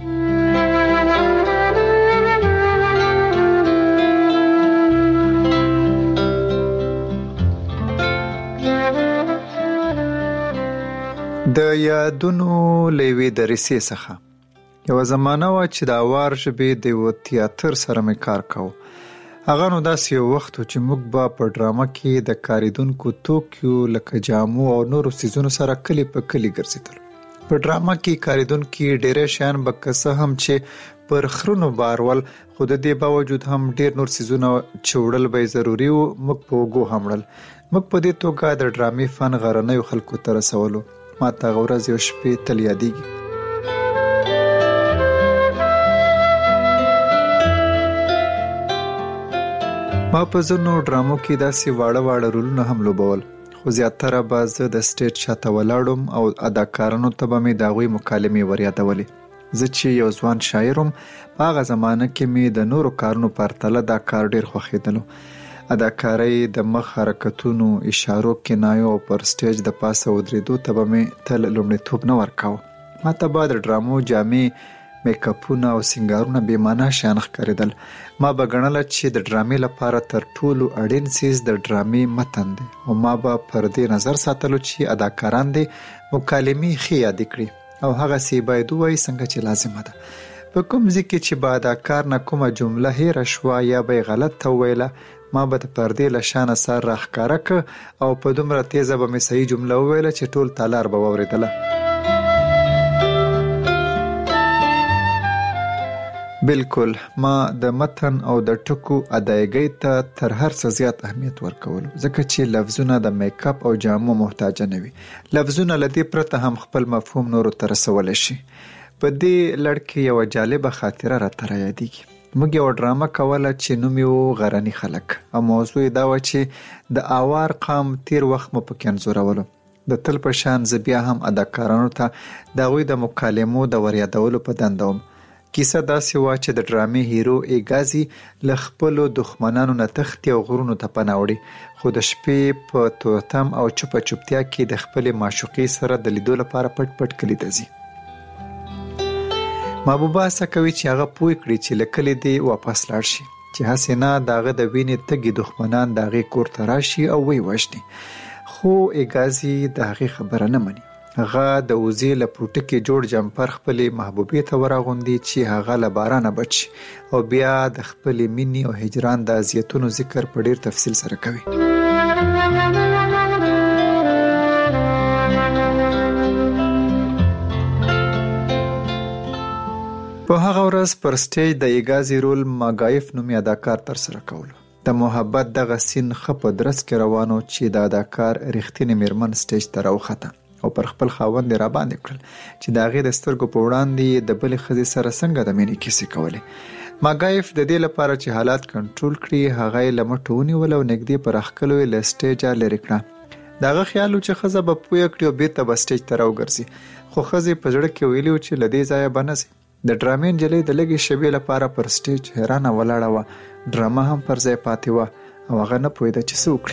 د یادونو لیوي د رسې څخه یو زمانه و چې د اوار ژبې د یو تیاتر سره مې کار کاوه. هغه نو داسې یو وخت چې موږ به په ډرامه کې د کاریدونکو توکیو لکه جامو او نورو څیزونو سره کلی په کلی ګرځېدل. په ډرامه کې کاریدونکي ډېری شیان به که څه هم چې پر خرونو بارول خو د دې باوجود هم ډېر نور څیزونه چې وړل به ضروري وو موږ په اوږو هم وړل. موږ په دې توګه د ډرامې فن غرنیو خلکو ته رسولو. ما ته هغه ورځ یو شپې تل یادېږي. ما په ځینو ډرامو کې داسې واړه واړه رولونه هم لوبول خو زیاتره به زه د سټیج شاته ولاړم او اداکارانو ته به مې د هغوی مکالمې وریادولې. زه چې یو ځوان شاعر وم په هغه زمانه کې مې د نورو کارونو په پرتله دا کار ډېر خوښېدلو. اداکارۍ د مخ حرکتونو اشارو کنایو او پر سټیج د پاسه ودرېدو ته به مې تل لومړیتوب نه ورکاوه. ما ته به د ډرامو جامې میک اپونه او سنگارونه بې معنا شیان ښکارېدل. ما به ګڼله چې د ډرامې لپاره تر ټولو اړین څیز د ډرامې متن دی او ما به پر دې نظر ساتلو چې اداکاران دې مکالمې ښې یادې کړي او هغسې باید ووایي څنګه چې لازمه ده. په کوم ځای کې چې به اداکار نه کومه جمله هیره شوه یا به یې غلطه وویله ما به د پردې له شانه سر راښکاره که او په دومره تیزه به مې صحیح جمله وویله چې ټول تالار به واورېدله. بالکل ما د متن او د ټکو ادایګۍ ته تر هر څه زیات اهمیت ورکولو ځکه چې لفظونه د میک اپ او جامو محتاج نه وي. لفظونه له دې پرته هم خپل مفهوم نورو ته رسولی شي. په دې لړ کې یوه جالبه خاطره راته رایادېږي. موږ یو ډرامه کوله چې نوم یې غرني خلک او موضوع یې دا وه چې د اوار قام تیر وخت مو پکې انځورولو. د تل په شان زه بیا هم اداکارانو ته د هغوی د مکالمو د وریادولو په دنده وم. کیسه داسې وه چې د ډرامې هیرو ایګازي له خپلو دښمنانو نه تښتي او غرونو ته پناه وړي خو د شپې په تورتم او چوپه چوپتیا کې د خپلې معشوقې سره د لیدو لپاره پټ پټ کلي ته ځي. محبوبه هڅه کوي چې هغه پوه کړي چې له کلي دې واپس لاړ شي چې هسې نه د هغه د وینې تږي دښمنان د هغې کور ته راشي او ویې وژني. خو ایګازي د هغې خبره نه مني. هغه د وزې له پوټکي جوړ جمپر خپلې محبوبې ته وراغوندي چې هغه له بارانه بچ شي او بیا د خپلې مینې او هجران د اذیتونو ذکر په ډیر تفصیل سره کوي. په هغه ورځ پر سټیج د ایګازي رول ماګایف نومي اداکار تر سره کولو. د محبت دغه سین خپ درس کې روانو چې د اداکار رښتینی میرمن سټیج ته راوخته او پر خپل خاوند را باندې کړل چې د هغې د سترګو په وړاندې د بلې ښځې سره څنګه د مینې کیسې کولې. ماګایف د دې لپاره چې حالات کنټرول کړي هغه یې له مټو ونیول او نږدې په راښکلو یې له سټیجه لرې کړه. د هغه خیال و چې ښځه به پوه کړي او بېرته به سټیج ته راوګرځي، خو ښځې په زړه کې ویلي و چې له دې ځایه به نه ځي. د ډرامې نجلۍ د لږې شېبې لپاره پر سټیج حیرانه ولاړه وه، ډرامه هم پر ځای پاتې وه او هغه نه پوهېده چې څه وکړي.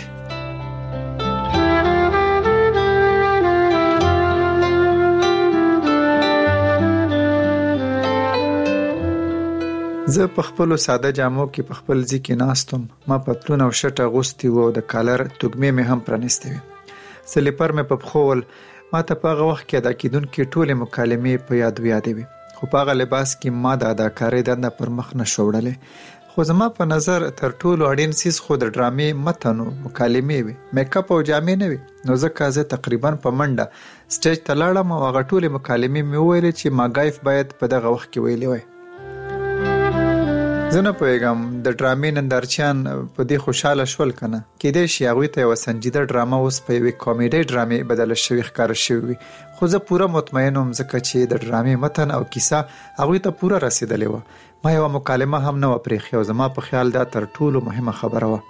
زه په خپلو ساده جامو کې په خپل ځای کې ناستم. ما پتلون او شټ اغوستي و او د کالر توګمې مې هم پرانیستې وې. سلیپر مې په پښو ول. ما ته په هغه وخت کې ادا کېدونکې ټولې مکالمې په یادې وې، خو په هغه لباس کې ما د اداکارۍ دنده پر مخ نه شو وړلی. خو زما په نظر تر ټولو اړین څیز خو د ډرامې متن او مکالمې وې، میک اپ او جامې نه وې. نو ځکه زه تقریبا په منډه سټیج ته لاړم او هغه ټولې مکالمې مې وویلې چې ماګایف باید په دغه وخت کې ویلې وای. زه نه پوهېږم د ډرامې نندارچیان په دې خوشحاله شول که نه. کیدای شي هغوی ته یوه سنجیده ډرامه اوس په یوې کامیډۍ ډرامې بدله شوې ښکاره شوې وي، خو زه پوره مطمئن وم ځکه چې د ډرامې متن او کیسه هغوی ته پوره رسېدلې وه. ما یوه مکالمه هم نه وه پرېښې او زما په خیال دا تر ټولو مهمه خبره وه.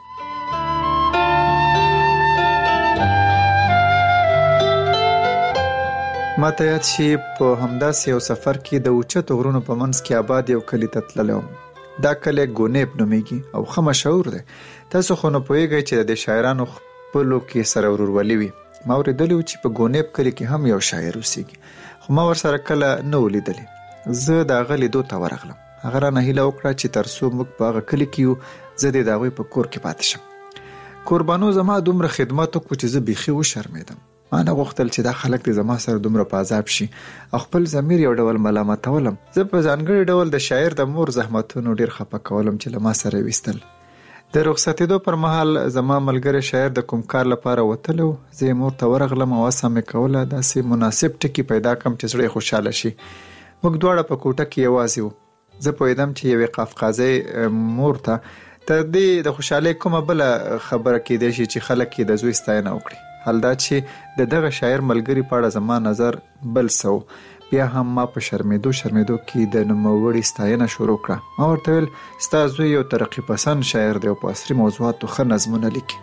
ما ته یاد شي په همداسې یو سفر کې د اوچتو غرونو په منځ کې آباد یو کلي ته تللی وم. دا کلی ګونیب نومیږي او ښه مشهور دی. تاسو خو نو پوهېږئ چې د دې شاعرانو خپلو کې سره ورورولي وي. ما اورېدلی و چې په ګونیب کلي کې هم یو شاعر اوسېږي، خو ما ورسره کله نه و لیدلی. زه د هغه لیدو ته ورغلم. هغه رانه هیله وکړه چې تر څو موږ په هغه کلي کې یو زه دې د هغوی په کور کې پاتې شم. کوربانو زما دومره خدمت وکړو چې زه بیخي وشرمېدم. ما نه غوښتل چې دا خلک دې زما سره دومره په عذاب شي او خپل ضمیر یو ډول ملامتولم. زه په ځانګړي ډول د شاعر د مور زحمتونو ډېر خفه کولم چې له ما سره یې ویستل. د رخصتېدو پر مهال زما ملګری شاعر د کوم کار لپاره وتلی و. زه یې مور ته ورغلم او هڅه مې کوله داسې مناسب ټکي پیدا کړم چې زړه یې خوشحاله شي. موږ دواړه په کوټه کې یوازې وو. زه پوهېدم چې یوې قافقازۍ مور ته تر دې د خوشحالۍ کومه بله خبره کیدای شي چې خلک یې د زوی ستاینه وکړي. حال دا چې د دغه شاعر ملګري په اړه زما نظر بل څه و. بیا هم ما په شرمېدو کې د نوموړي ستاینه شروع کړه. ما ورته ویل ستا زوی یو ترقي پسند شاعر دی او په عصري موضوعاتو ښه نظمونه لیکي.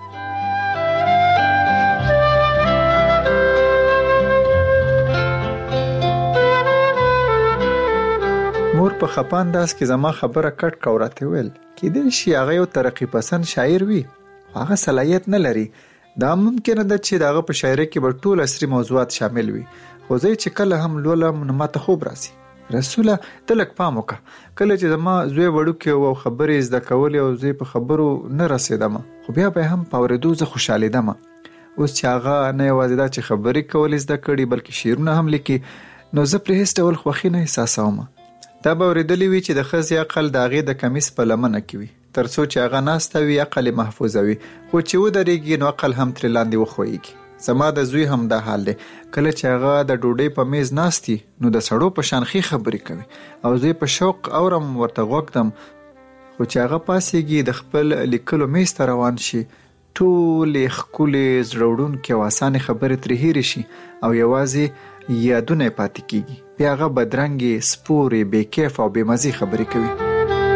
مور په خپه انداز کې زما خبره کټ کړه او راته ویل کیدای شي هغه یو ترقي پسند شاعر وي، هغه صلاحیت نه لري. دا ممکنه ده چې دغه په شاعرۍ کې به ټول عصري موضوعات شامل وي، خو زه چې کله هم لولم نو ماته خوب راځي. رسوله ته لږ پام وکړه. کله چې زما زوی وړوکی و او خبرې زده کولې او زه په خبرو نه رسېدم، خو بیا به هم په اورېدو زه خوشحالېدم. اوس چې هغه نه یوازې دا چې خبرې کول زده کړي بلکې شعرونه هم لیکي، نو زه پرې هېڅ ډول خوښي نه احساسوم. دا به اورېدلی وي چې د ښځې عقل د هغې د کمیس په لمنه کې وي، تر څو چې هغه ناسته وي عقل یې محفوظه وي، خو چې ودرېږي نو عقل هم ترې لاندې وښویېږي. زما د زوی هم دا حال دی. کله چې هغه د ډوډۍ په میز ناستي نو د سړو په شان ښې خبرې کوي او زه په شوق اورم ورته غوږ دم، خو چې هغه پاسېږي د خپل لیکلو میز ته روان شي ټولې ښکلې زړه وړونکې او اسانې خبرې ترې هېرې شي او یوازې یادونه یې پاتې کېږي. بیا هغه بدرنګې سپورې بې کیف او بې مزې خبرې کوي.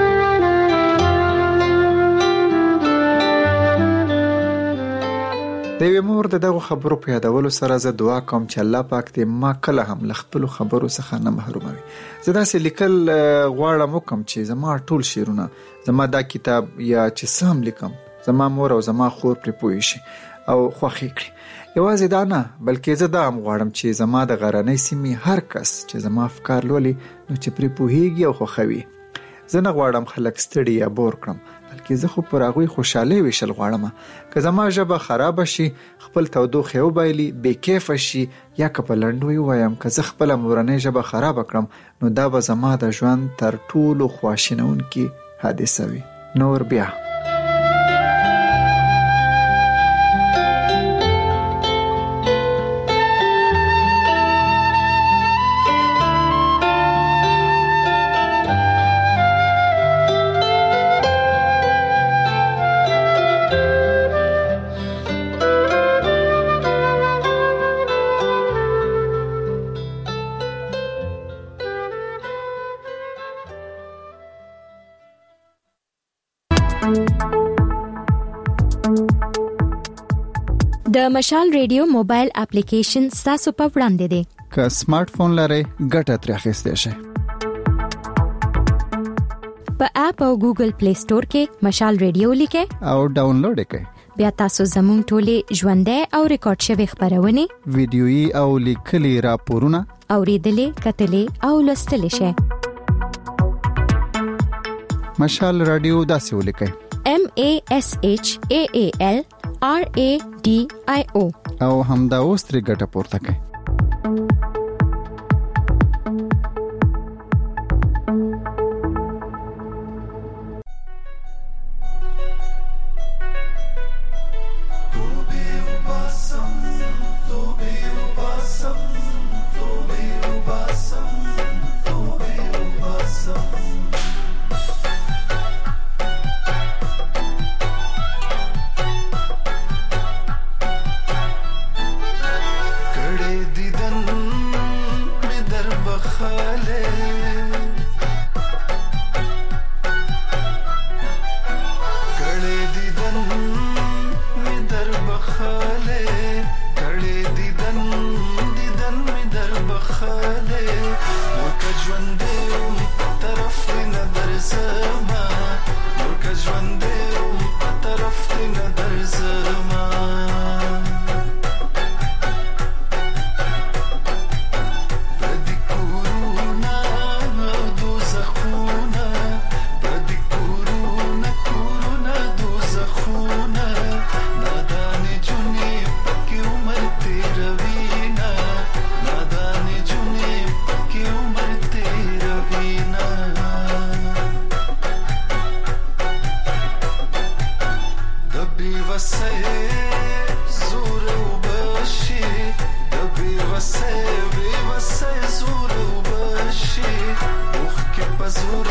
د یوې مور د دغو خبرو په یادولو سره زه دعا کوم چې الله پاک دې ما کله هم له خپلو خبرو څخه نه محروموي. زه داسې لیکل غواړم وکړم چې زما ټول شعرونه، زما دا کتاب یا چې څه هم لیکم، زما مور او زما خور پرې پوه شي او خوښ کړي. یوازې دا نه بلکې زه دا هم غواړم چې زما د غرنۍ سیمې هر کس چې زما افکار لولي نو چې پرې پوهیږي او خوښوي. زه نه غواړم خلک ستړي یا بور کړم، بلکې زه خو پر هغوی خوشحالۍ ویشل غواړم. که زما ژبه خرابه شي، خپل تودوخې وبایلي، بې کیفه شي، یا که په لنډو ووایم که زه خپله مورنۍ ژبه خرابه کړم نو دا به زما د ژوند تر ټولو خواشینونکې حادثه وي. نور بیا د مشال ریډیو موبایل اپلیکیشن تاسو په وړاندې دی. که سمارټ فون لرئ ګټه ترې اخیستئ شئ. په اپ او ګوګل پلی سٹور کې مشال ریډیو لیکئ او ډاونلوډ کړئ. بیا تاسو زموږ ټولې ژوندۍ او ریکارډ شوی خبرونه ویډیويي او لیکلي راپورونه اوریدلې کتلې او لوستلې شئ. مشال رادیو داسې ولیکئ MASHAALRADIO او همدا اوس ترې ګټه پورته کړئ.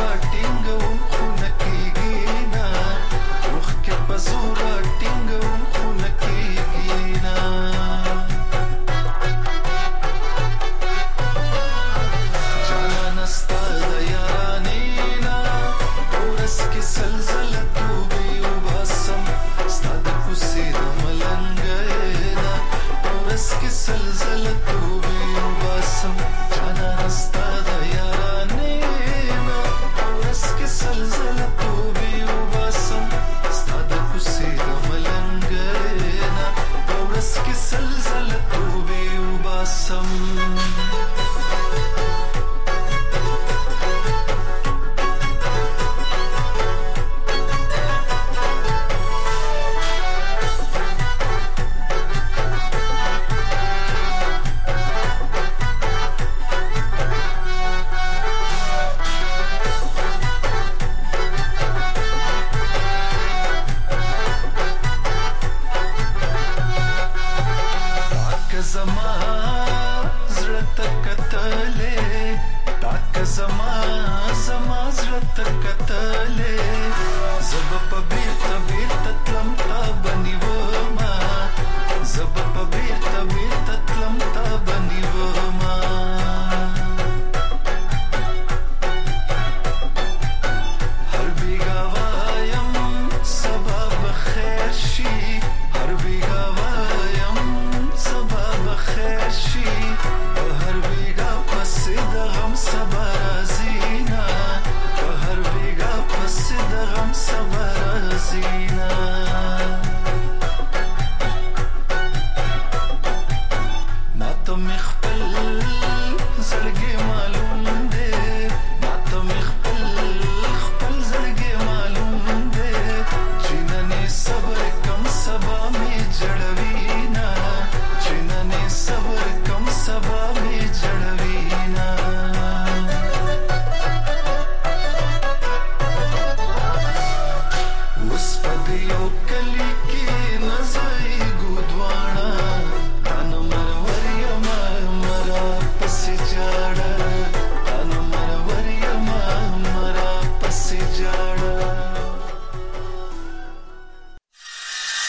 Pazura tinga